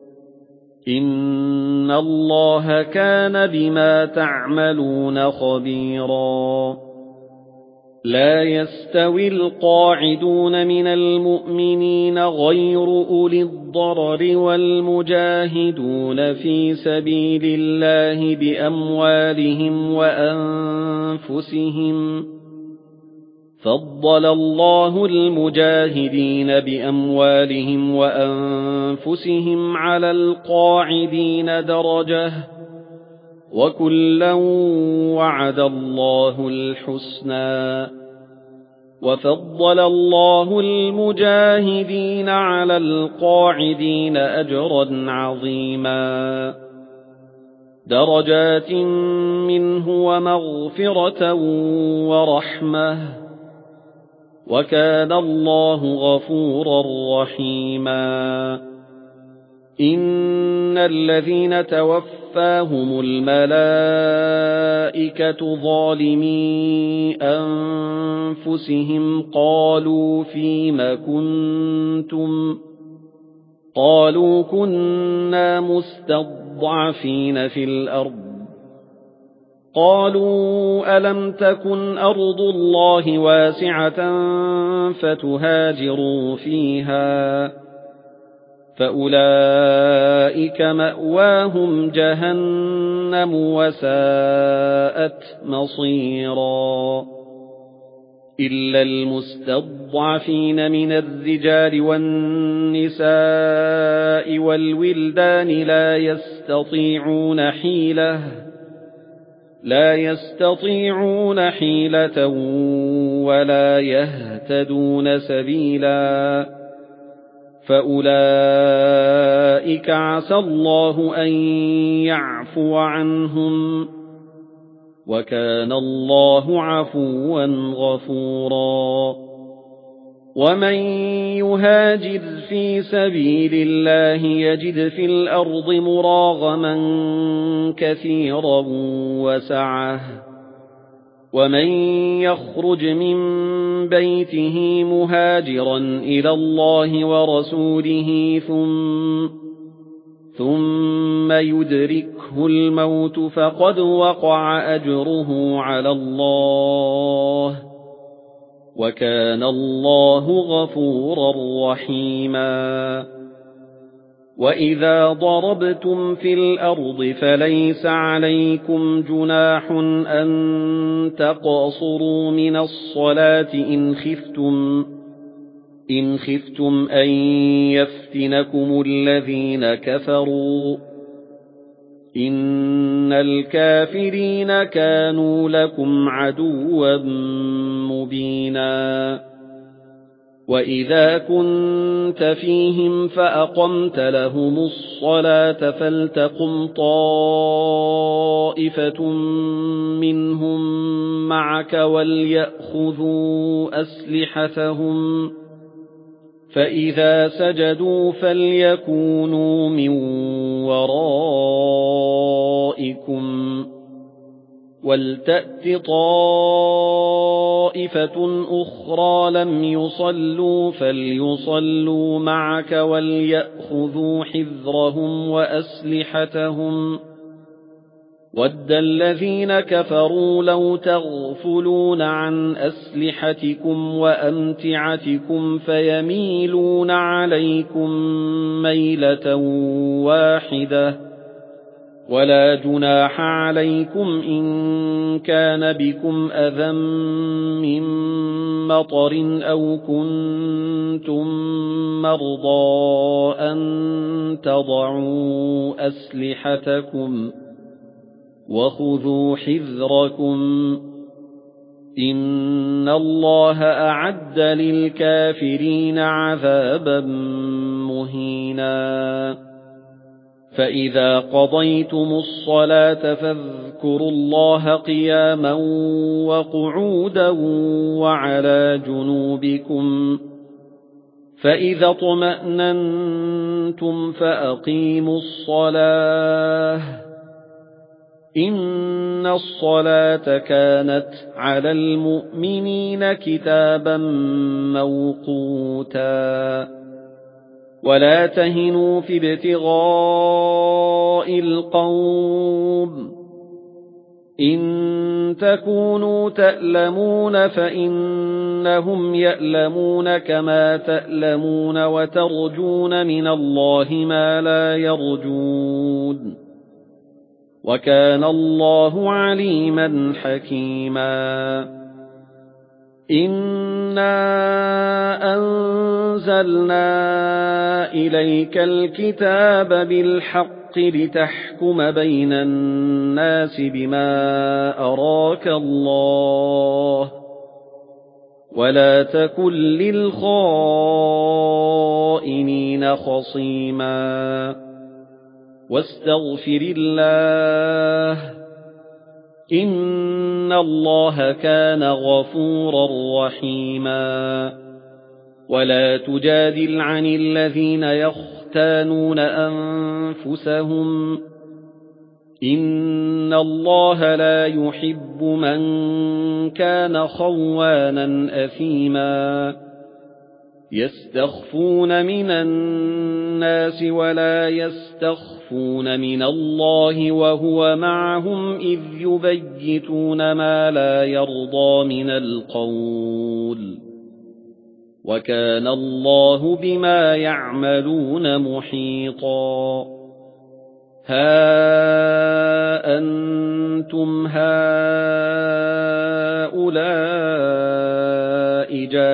إن الله كان بما تعملون خبيرا لا يستوي القاعدون من المؤمنين غير أولي الضرر والمجاهدون في سبيل الله بأموالهم وأنفسهم فضل الله المجاهدين بأموالهم وأنفسهم على القاعدين درجة وكلا وعد الله الحسنى وفضل الله المجاهدين على القاعدين أجرا عظيما درجات منه ومغفرة ورحمة وكان الله غفورا رحيما إن الذين توفاهم الملائكة ظالمي أنفسهم قالوا فيم كنتم قالوا كنا مستضعفين في الأرض قالوا ألم تكن أرض الله واسعة فتهاجروا فيها فأولئك مأواهم جهنم وساءت مصيرا إلا المستضعفين من الرجال والنساء والولدان لا يستطيعون حيلة ولا يهتدون سبيلا فأولئك عسى الله أن يعفو عنهم وكان الله عفوا غفورا ومن يهاجر في سبيل الله يجد في الأرض مراغما كثيرا وسعة ومن يخرج من بيته مهاجرا إلى الله ورسوله ثم يدركه الموت فقد وقع أجره على الله وكان الله غفورا رحيما وإذا ضربتم في الأرض فليس عليكم جناح أن تقصروا من الصلاة إن خفتم أن يفتنكم الذين كفروا إن الكافرين كانوا لكم عدوا مبينا وإذا كنت فيهم فأقمت لهم الصلاة فلتقم طائفة منهم معك وليأخذوا أسلحتهم فإذا سجدوا فليكونوا من ورائكم ولتأت طائفة أخرى لم يصلوا فليصلوا معك وليأخذوا حذرهم وأسلحتهم وَدَّ الَّذِينَ كَفَرُوا لَوْ تَغْفُلُونَ عَنْ أَسْلِحَتِكُمْ وَأَمْتِعَتِكُمْ فَيَمِيلُونَ عَلَيْكُمْ مَيْلَةً وَاحِدَةً وَلَا جُنَاحَ عَلَيْكُمْ إِن كَانَ بِكُمْ أَذًى مِّن مَّطَرٍ أَوْ كُنتُم مَّرْضَىٰ أَن تَضَعُوا أَسْلِحَتَكُمْ وَخُذُوا حِذْرَكُمْ إِنَّ اللَّهَ أَعَدَّ لِلْكَافِرِينَ عَذَابًا مُّهِينًا فَإِذَا قَضَيْتُمُ الصَّلَاةَ فاذكروا اللَّهَ قِيَامًا وَقُعُودًا وَعَلَى جُنُوبِكُمْ فَإِذَا اطْمَأْنَنتُمْ فَأَقِيمُوا الصَّلَاةَ إِنَّ الصَّلَاةَ كَانَتْ عَلَى الْمُؤْمِنِينَ كِتَابًا مَّوْقُوتًا وَلَا تَهِنُوا فِي ابْتِغَاءِ الْقَوْمِ إِن تَكُونُوا تَأْلَمُونَ فَإِنَّهُمْ يَأْلَمُونَ كَمَا تَأْلَمُونَ وَتَرْجُونَ مِنَ اللَّهِ مَا لَا يَرْجُونَ وَكَانَ اللَّهُ عَلِيمًا حَكِيمًا إِنَّا أَنزَلْنَا إِلَيْكَ الْكِتَابَ بِالْحَقِّ لِتَحْكُمَ بَيْنَ النَّاسِ بِمَا أَرَاكَ اللَّهُ وَلَا تَكُن لِّلْخَائِنِينَ خَصِيمًا وَاسْتَغْفِرِ اللَّهَ إِنَّ اللَّهَ كَانَ غَفُورًا رَّحِيمًا وَلَا تُجَادِلْ عَنِ الَّذِينَ يَخْتَانُونَ أَنفُسَهُمْ إِنَّ اللَّهَ لَا يُحِبُّ مَن كَانَ خَوَّانًا أَثِيمًا يَسْتَخْفُونَ مِنَ النَّاسِ وَلَا يَسْتَخْفُونَ مِنَ اللَّهِ وَهُوَ مَعَهُمْ إِذْ يُبَيِّتُونَ مَا لَا يَرْضَىٰ مِنَ الْقَوْلِ وَكَانَ اللَّهُ بِمَا يَعْمَلُونَ مُحِيطًا هَا أَنتُمْ هَؤُلَاءِ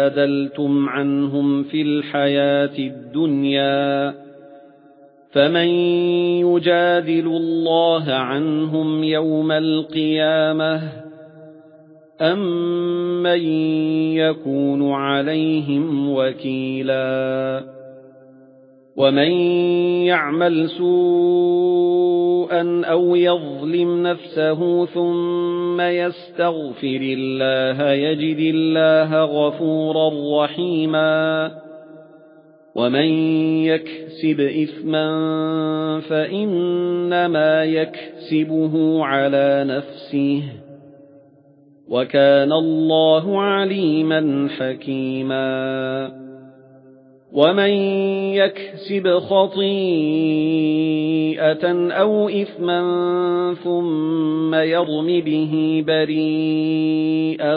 جادلتم عنهم في الحياة الدنيا فمن يجادل الله عنهم يوم القيامة أم من يكون عليهم وكيلا ومن يعمل سوءا أو يظلم نفسه ثم يستغفر الله يجد الله غفورا رحيما ومن يكسب إثما فإنما يكسبه على نفسه وكان الله عليما حكيما ومن يكسب خطيئة أو إثما ثم يرم به بريئا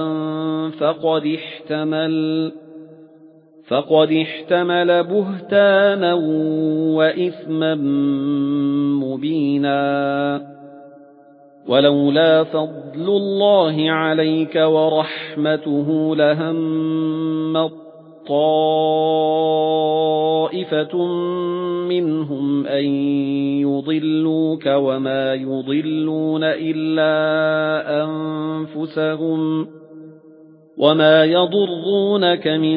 فقد احتمل بهتانا وإثما مبينا ولولا فضل الله عليك ورحمته لهمت طائفة منهم أن يضلوك وما يضلون إلا أنفسهم وما يضرونك من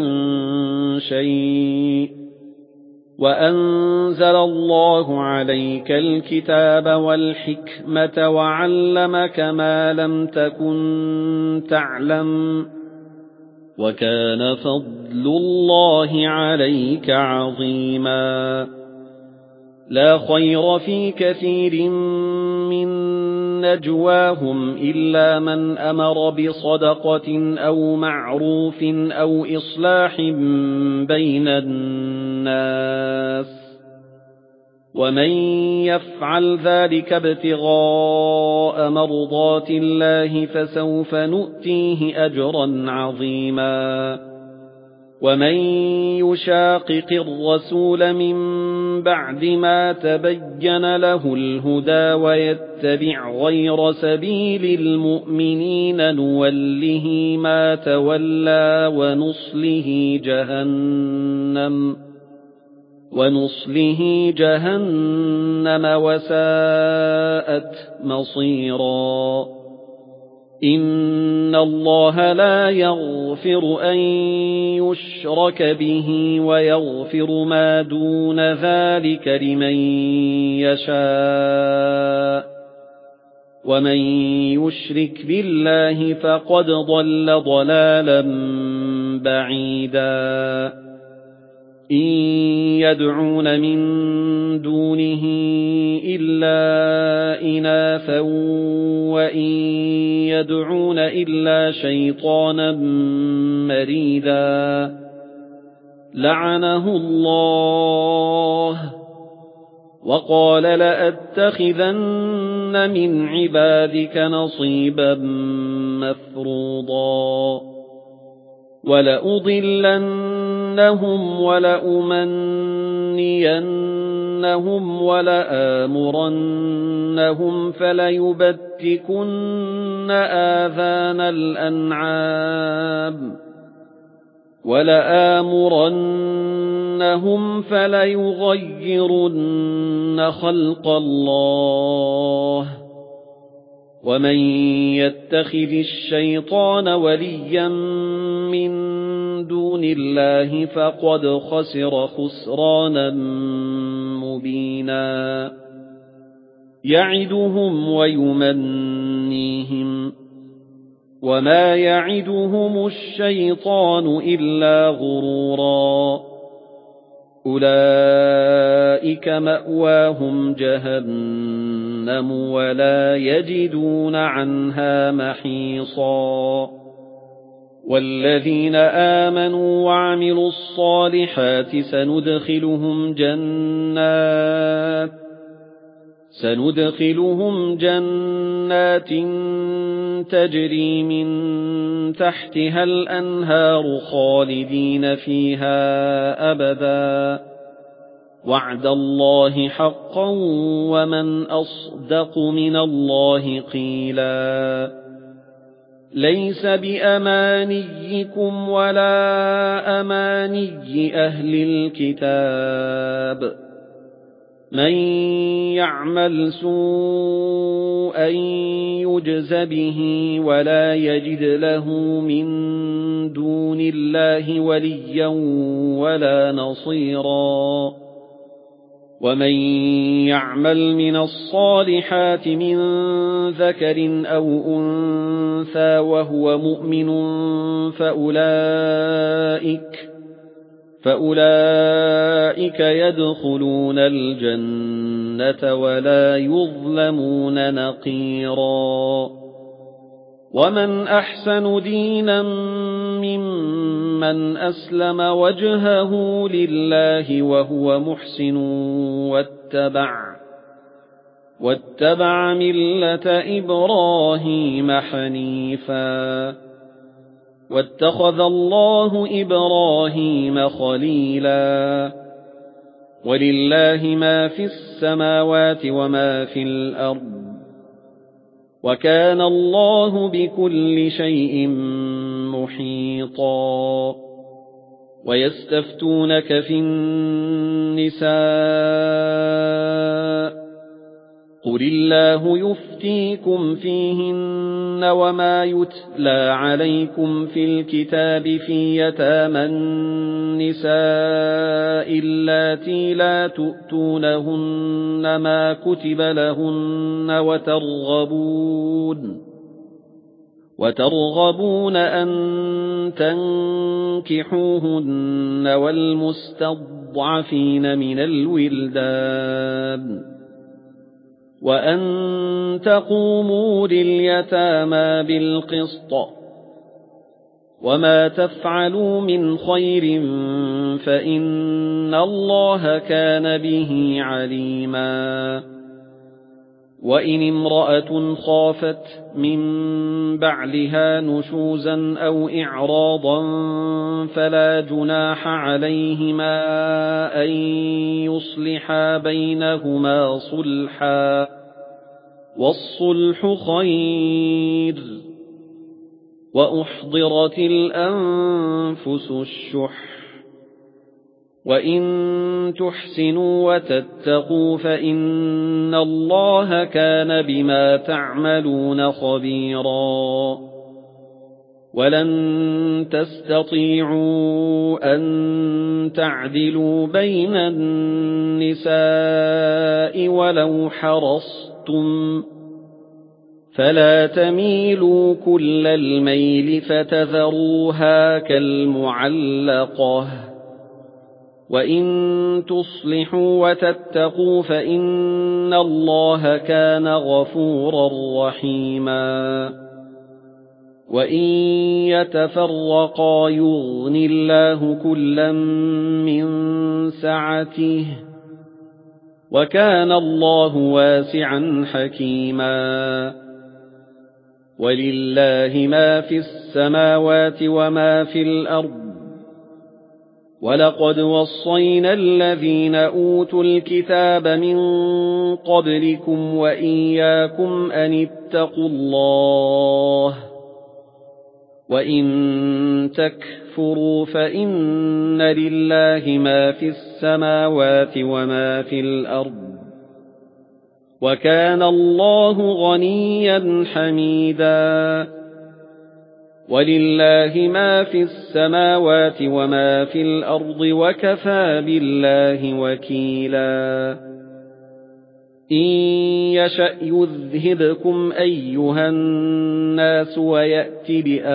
شيء وأنزل الله عليك الكتاب والحكمة وعلمك ما لم تكن تعلم وكان فضل الله عليك عظيما لا خير في كثير من نجواهم إلا من أمر بصدقة أو معروف أو إصلاح بين الناس ومن يفعل ذلك ابتغاء مرضات الله فسوف نؤتيه أجرا عظيما ومن يشاقق الرسول من بعد ما تبين له الهدى ويتبع غير سبيل المؤمنين نوله ما تولى ونصله جهنم وساءت مصيرا إن الله لا يغفر أن يشرك به ويغفر ما دون ذلك لمن يشاء ومن يشرك بالله فقد ضل ضلالا بعيدا إن يدعون من دونه إلا إناثا وإن يدعون إلا شيطانا مريدا لعنه الله وقال لأتخذن من عبادك نصيبا مفروضا ولأضلنهم ولأمنينهم ولآمرنهم فليبتكن آذان الأنعام ولآمرنهم فليغيرن خلق الله ومن يتخذ الشيطان وليا من دون الله فقد خسر خسرانا مبينا يعدهم ويمنيهم وما يعدهم الشيطان إلا غرورا أولئك مأواهم جهنم ولا يجدون عنها محيصا والذين آمنوا وعملوا الصالحات سندخلهم جنات تجري من تحتها الأنهار خالدين فيها أبدا وعد الله حقا ومن أصدق من الله قيلا ليس بأمانيكم ولا أماني أهل الكتاب من يعمل سوءا يجز به ولا يجد له من دون الله وليا ولا نصيرا ومن يعمل من الصالحات من ذكر أو أنثى وهو مؤمن فأولئك يدخلون الجنة ولا يظلمون نقيرا ومن أحسن دينا ممن أسلم وجهه لله وهو محسن واتبع ملة إبراهيم حنيفا واتخذ الله إبراهيم خليلا ولله ما في السماوات وما في الأرض وكان الله بكل شيء محيطا ويستفتونك في النساء قل الله يفتيكم فيهن وما يتلى عليكم في الكتاب في يتامى النساء اللاتي لا تؤتونهن ما كتب لهن وترغبون أن تنكحوهن والمستضعفين من الولدان وأن تقوموا لليتامى بالقسط وما تفعلوا من خير فإن الله كان به عليما وإن امرأة خافت من بعلها نشوزا أو إعراضا فلا جناح عليهما أن يصلحا بينهما صلحا والصلح خير وأحضرت الأنفس الشح وإن تحسنوا وتتقوا فإن الله كان بما تعملون خبيرا ولن تستطيعوا أن تعدلوا بين النساء ولو حرصتم فلا تميلوا كل الميل فتذروها كالمعلقة وإن تصلحوا وتتقوا فإن الله كان غفورا رحيما وإن يتفرقا يغن الله كلا من سعته وكان الله واسعا حكيما ولله ما في السماوات وما في الأرض ولقد وصينا الذين أوتوا الكتاب من قبلكم وإياكم أن اتقوا الله وإن تكفروا فإن لله ما في السماوات وما في الأرض وكان الله غنيا حميدا ولله ما في السماوات وما في الأرض وكفى بالله وكيلا إن يشأ يذهبكم أيها الناس ويأت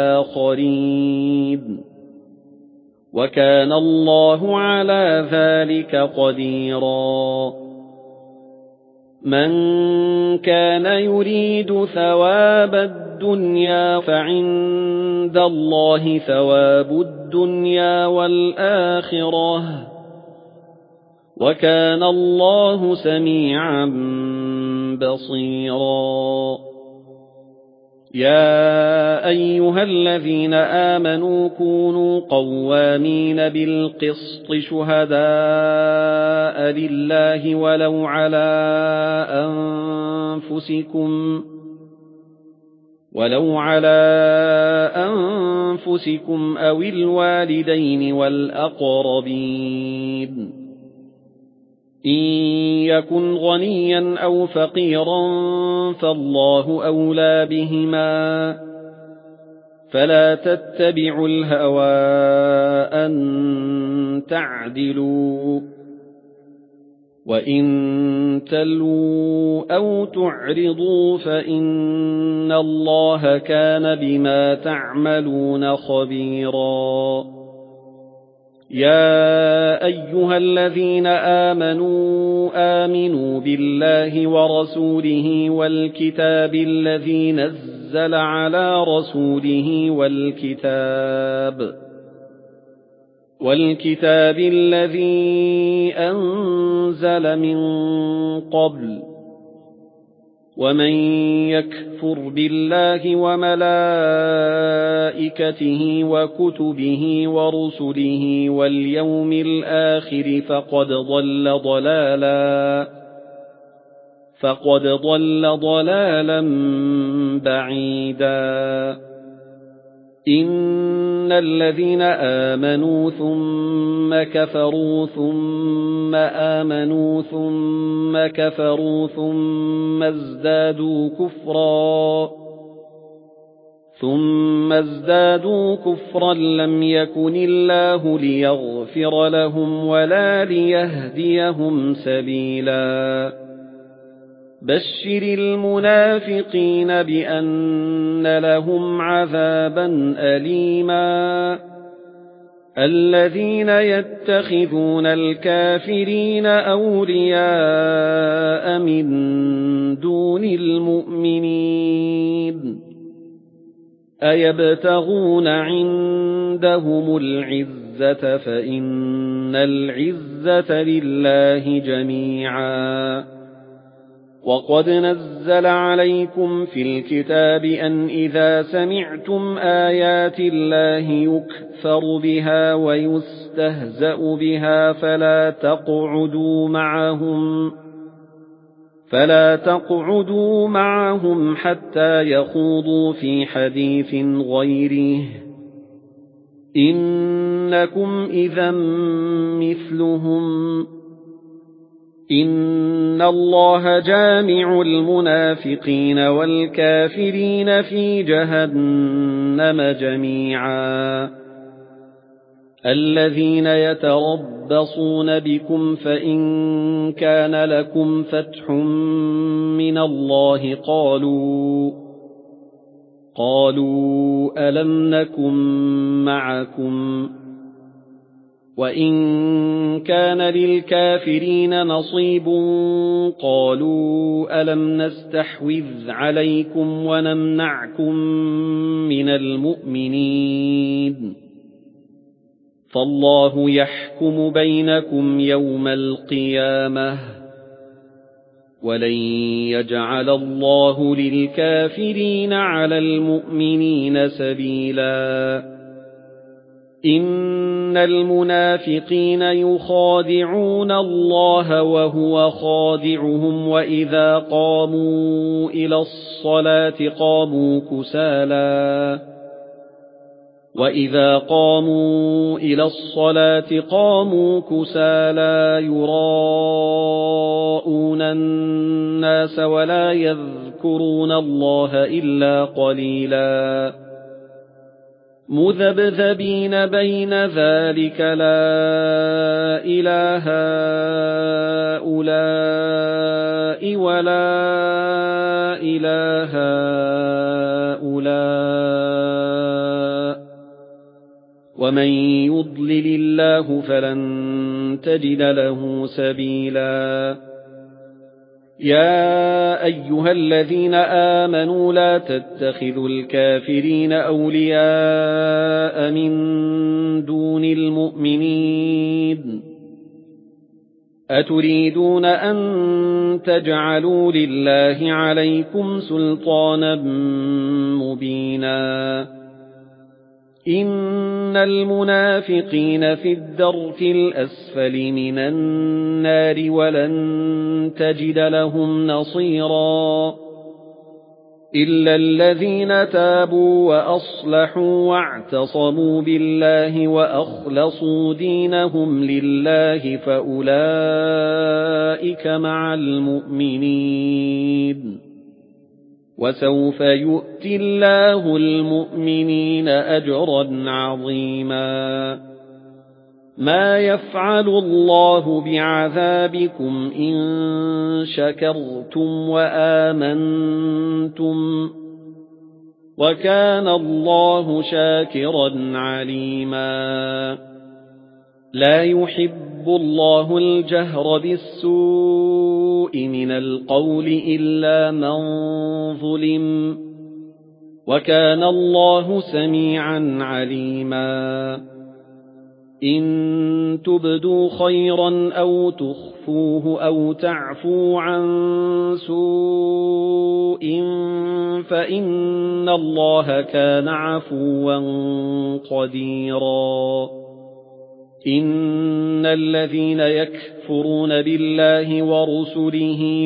بآخرين وكان الله على ذلك قديرا من كان يريد ثواب الدنيا فعند الله ثواب الدنيا والآخرة وكان الله سميعا بصيرا يا أيها الذين آمنوا كونوا قوامين بالقسط شهداء لله ولو على أنفسكم أو الوالدين والأقربين إن يكن غنيا أو فقيرا فالله أولى بهما فلا تتبعوا الهوى أن تعدلوا وإن تلووا أو تعرضوا فإن الله كان بما تعملون خبيرا يا أيها الذين آمنوا بالله ورسوله والكتاب الذي نزل على رسوله والكتاب الذي أنزل من قبل ومن يكفر بالله وملائكته وكتبه ورسله واليوم الآخر فقد ضل ضلالا بعيدا إن الذين آمنوا ثم كفروا ثم آمنوا ثم كفروا ثم ازدادوا كفرا لم يكن الله ليغفر لهم ولا ليهديهم سبيلا بشر المنافقين بأن لهم عذابا أليما الذين يتخذون الكافرين أولياء من دون المؤمنين أيبتغون عندهم العزة فإن العزة لله جميعا وقد نزل عليكم في الكتاب أن إذا سمعتم آيات الله يكفر بها ويستهزأ بها فلا تقعدوا معهم حتى يخوضوا في حديث غيره إنكم إذا مثلهم إن الله جامع المنافقين والكافرين في جهنم جميعا الذين يتربصون بكم فإن كان لكم فتح من الله قالوا ألم نكن معكم وإن كان للكافرين نصيب قالوا ألم نستحوذ عليكم ونمنعكم من المؤمنين فالله يحكم بينكم يوم القيامة ولن يجعل الله للكافرين على المؤمنين سبيلا إن المنافقين يخادعون الله وهو خادعهم وإذا قاموا إلى الصلاة قاموا كسالى يراءون الناس ولا يذكرون الله إلا قليلا مذبذبين بين ذلك لا إله هؤلاء ولا إله هؤلاء ومن يضلل الله فلن تجد له سبيلا يا أيها الذين آمنوا لا تتخذوا الكافرين أولياء من دون المؤمنين أتريدون أن تجعلوا لله عليكم سلطانا مبينا إن المنافقين في الدرك الأسفل من النار ولن تجد لهم نصيرا إلا الذين تابوا وأصلحوا واعتصموا بالله وأخلصوا دينهم لله فأولئك مع المؤمنين وسوف يؤتي الله المؤمنين أجرا عظيما ما يفعل الله بعذابكم إن شكرتم وآمنتم وكان الله شاكرا عليما لا يحب الله الجهر بالسوء من القول إلا من ظلم وكان الله سميعا عليما إن تبدوا خيرا أو تخفوه أو تعفوا عن سوء فإن الله كان عفوا قديرا إن الذين يكفرون بالله ورسله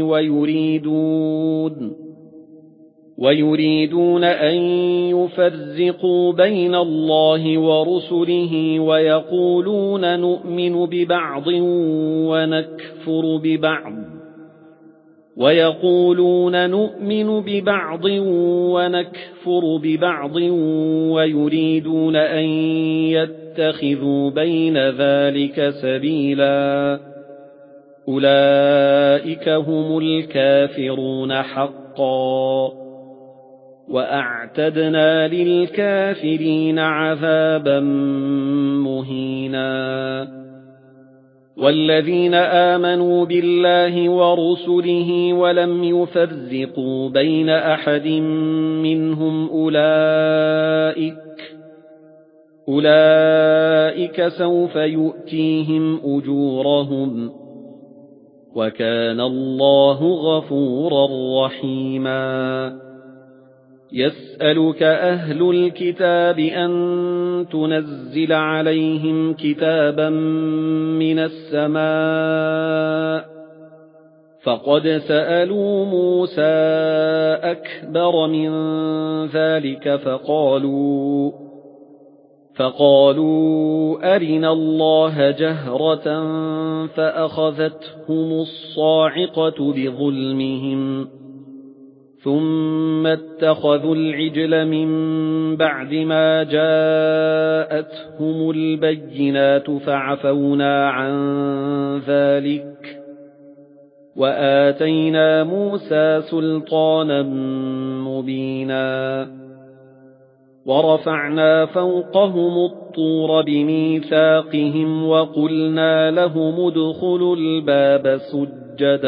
ويريدون أن يفرقوا بين الله ورسله ويقولون نؤمن ببعض ونكفر ببعض ويريدون أن يتخذوا بين ذلك سبيلا أولئك هم الكافرون حقا وأعتدنا للكافرين عذابا مهينا والذين آمنوا بالله ورسله ولم يفرقوا بين أحد منهم أولئك سوف يؤتيهم أجورهم وكان الله غفورا رحيما يسألك أهل الكتاب أن تنزل عليهم كتابا من السماء فقد سألوا موسى أكبر من ذلك فقالوا أرنا الله جهرة فأخذتهم الصاعقة بظلمهم ثم اتخذوا العجل من بعد ما جاءتهم البينات فعفونا عن ذلك وآتينا موسى سلطانا مبينا ورفعنا فوقهم الطور بميثاقهم وقلنا لهم ادخلوا الباب سجدا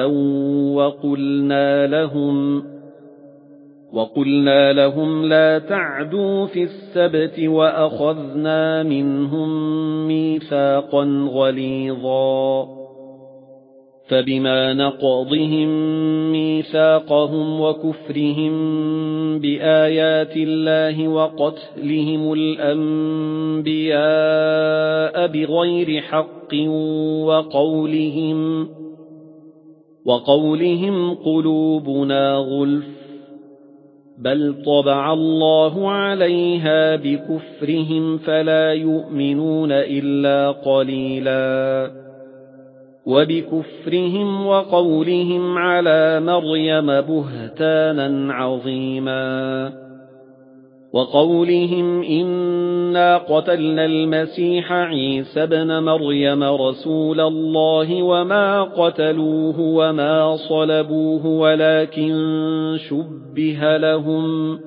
وقلنا لهم لا تعدوا في السبت وأخذنا منهم ميثاقا غليظا فبما نقضهم ميثاقهم وكفرهم بآيات الله وقتلهم الأنبياء بغير حق وقولهم قلوبنا غلف بل طبع الله عليها بكفرهم فلا يؤمنون إلا قليلا وبكفرهم وقولهم على مريم بهتانا عظيما وقولهم إنا قتلنا المسيح عيسى ابن مريم رسول الله وما قتلوه وما صلبوه ولكن شبه لهم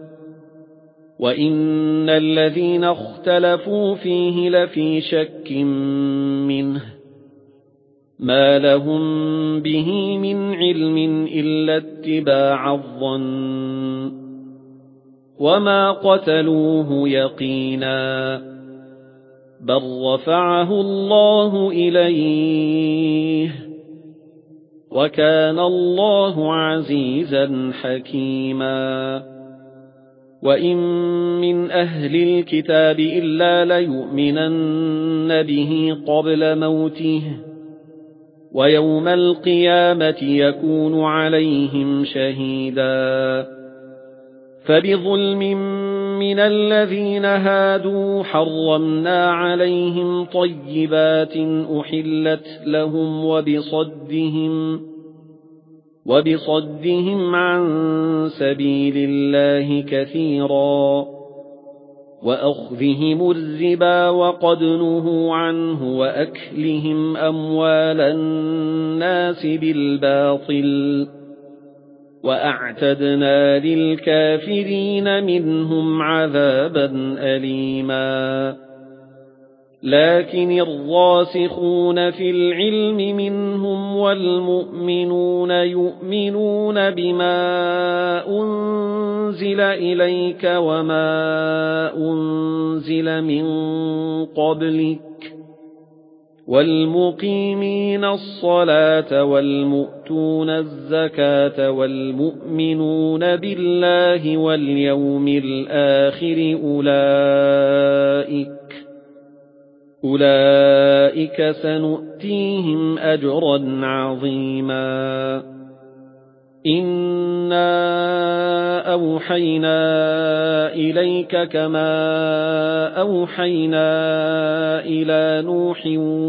وإن الذين اختلفوا فيه لفي شك منه ما لهم به من علم إلا اتباع الظن وما قتلوه يقينا بل رفعه الله إليه وكان الله عزيزا حكيما وإن من أهل الكتاب إلا ليؤمنن به قبل موته ويوم القيامة يكون عليهم شهيدا فبظلم من الذين هادوا حرمنا عليهم طيبات أحلت لهم وبصدهم عن سبيل الله كثيرا وأخذهم الربا وقد نهوا عنه وأكلهم أموال الناس بالباطل وأعتدنا للكافرين منهم عذابا أليما لكن الراسخون في العلم منهم والمؤمنون يؤمنون بما أنزل إليك وما أنزل من قبلك والمقيمين الصلاة والمؤتون الزكاة والمؤمنون بالله واليوم الآخر أولئك سنؤتيهم أجرا عظيما إنا أوحينا إليك كما أوحينا إلى نوح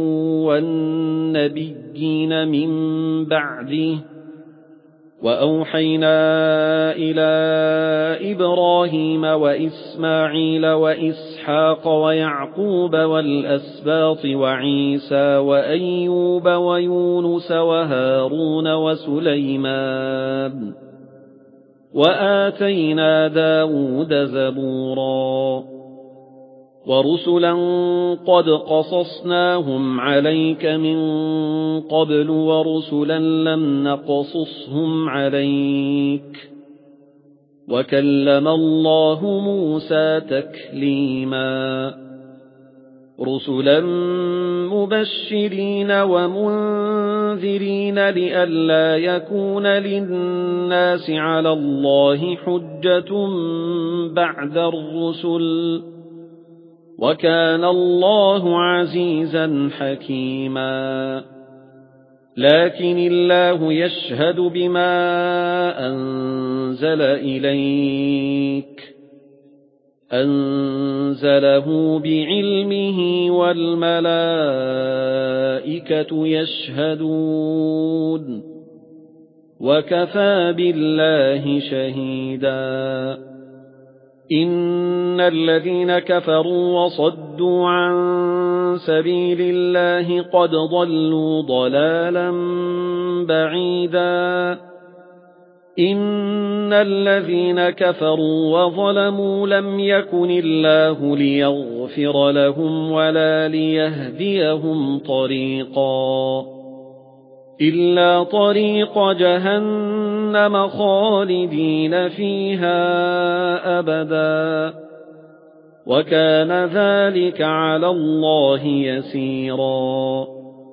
والنبيين من بعده وأوحينا إلى إبراهيم وإسماعيل وإسحاق ويعقوب والأسباط وعيسى وأيوب ويونس وهارون وسليمان وآتينا داود زبورا ورسلا قد قصصناهم عليك من قبل ورسلا لم نقصصهم عليك وكلم الله موسى تكليما رسلا مبشرين ومنذرين لئلا يكون للناس على الله حجة بعد الرسل وكان الله عزيزا حكيما لكن الله يشهد بما أنزل إليك أنزله بعلمه والملائكة يشهدون وكفى بالله شهيدا إن الذين كفروا وصدوا عن سبيل الله قد ضلوا ضلالا بعيدا إن الذين كفروا وظلموا لم يكن الله ليغفر لهم ولا ليهديهم طريقا إلا طريق جهنم خالدين فيها أبدا وكان ذلك على الله يسيرا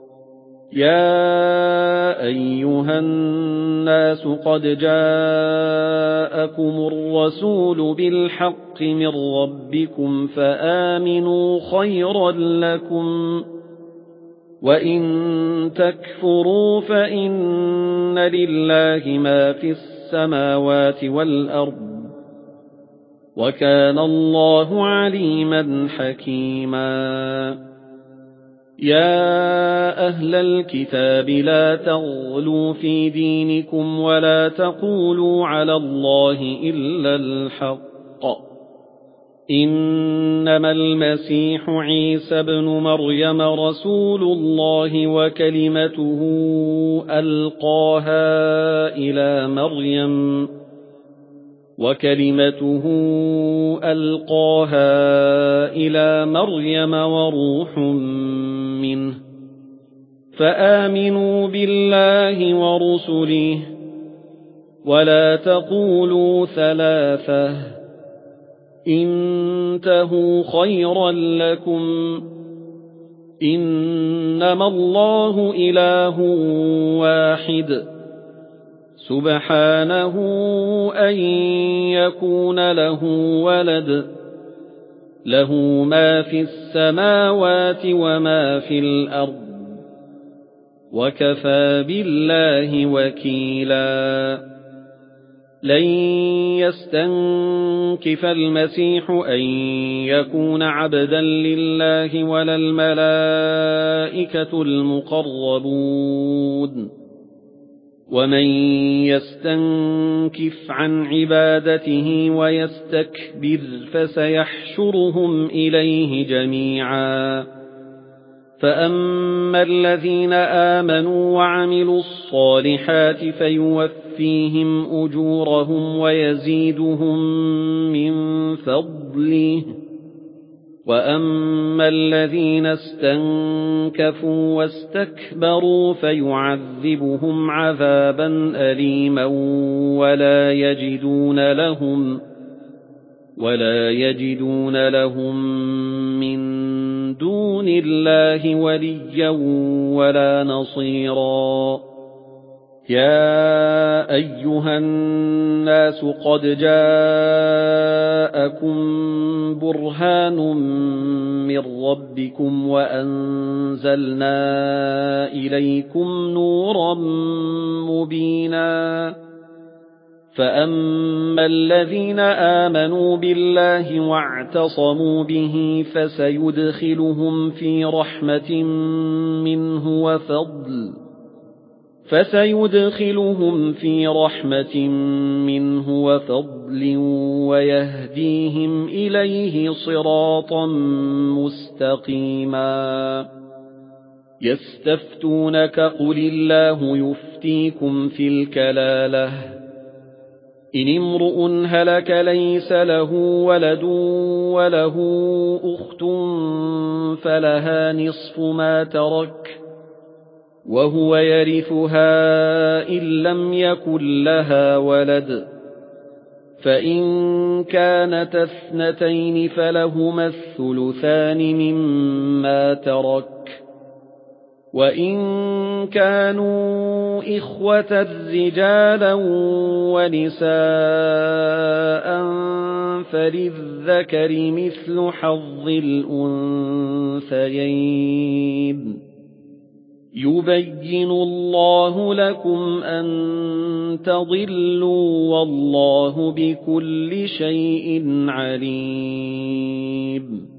يا أيها الناس قد جاءكم الرسول بالحق من ربكم فآمنوا خيرا لكم وإن تكفروا فإن لله ما في السماوات والأرض وكان الله عليما حكيما يا أهل الكتاب لا تغلوا في دينكم ولا تقولوا على الله إلا الحق إنما المسيح عيسى ابن مريم رسول الله وكلمته ألقاها إلى مريم وروح منه فآمنوا بالله ورسله ولا تقولوا ثلاثة انتهوا خيرا لكم إنما الله إله واحد سبحانه أن يكون له ولد له ما في السماوات وما في الأرض وكفى بالله وكيلا لن يستنكف المسيح أن يكون عبدا لله ولا الملائكة المقربون ومن يستنكف عن عبادته ويستكبر فسيحشرهم إليه جميعا فأما الذين آمنوا وعملوا الصالحات فيوفيهم أجورهم ويزيدهم من فضله وأما الذين استنكفوا واستكبروا فيعذبهم عذابا أليما ولا يجدون لهم من دون الله وليا ولا نصيرا يا أيها الناس قد جاءكم برهان من ربكم وأنزلنا إليكم نورا مبينا فأما الذين آمنوا بالله واعتصموا به فسيدخلهم في رحمة منه وفضل ويهديهم إليه صراطا مستقيما يستفتونك قل الله يفتيكم في الكلالة إن امرؤ هلك ليس له ولد وله أخت فلها نصف ما ترك وهو يرثها إن لم يكن لها ولد فإن كانت اثنتين فلهما الثلثان مما ترك وإن كانوا إخوة رجالا ونساء فللذكر مثل حظ الأنثيين يبين الله لكم أن تضلوا والله بكل شيء عليم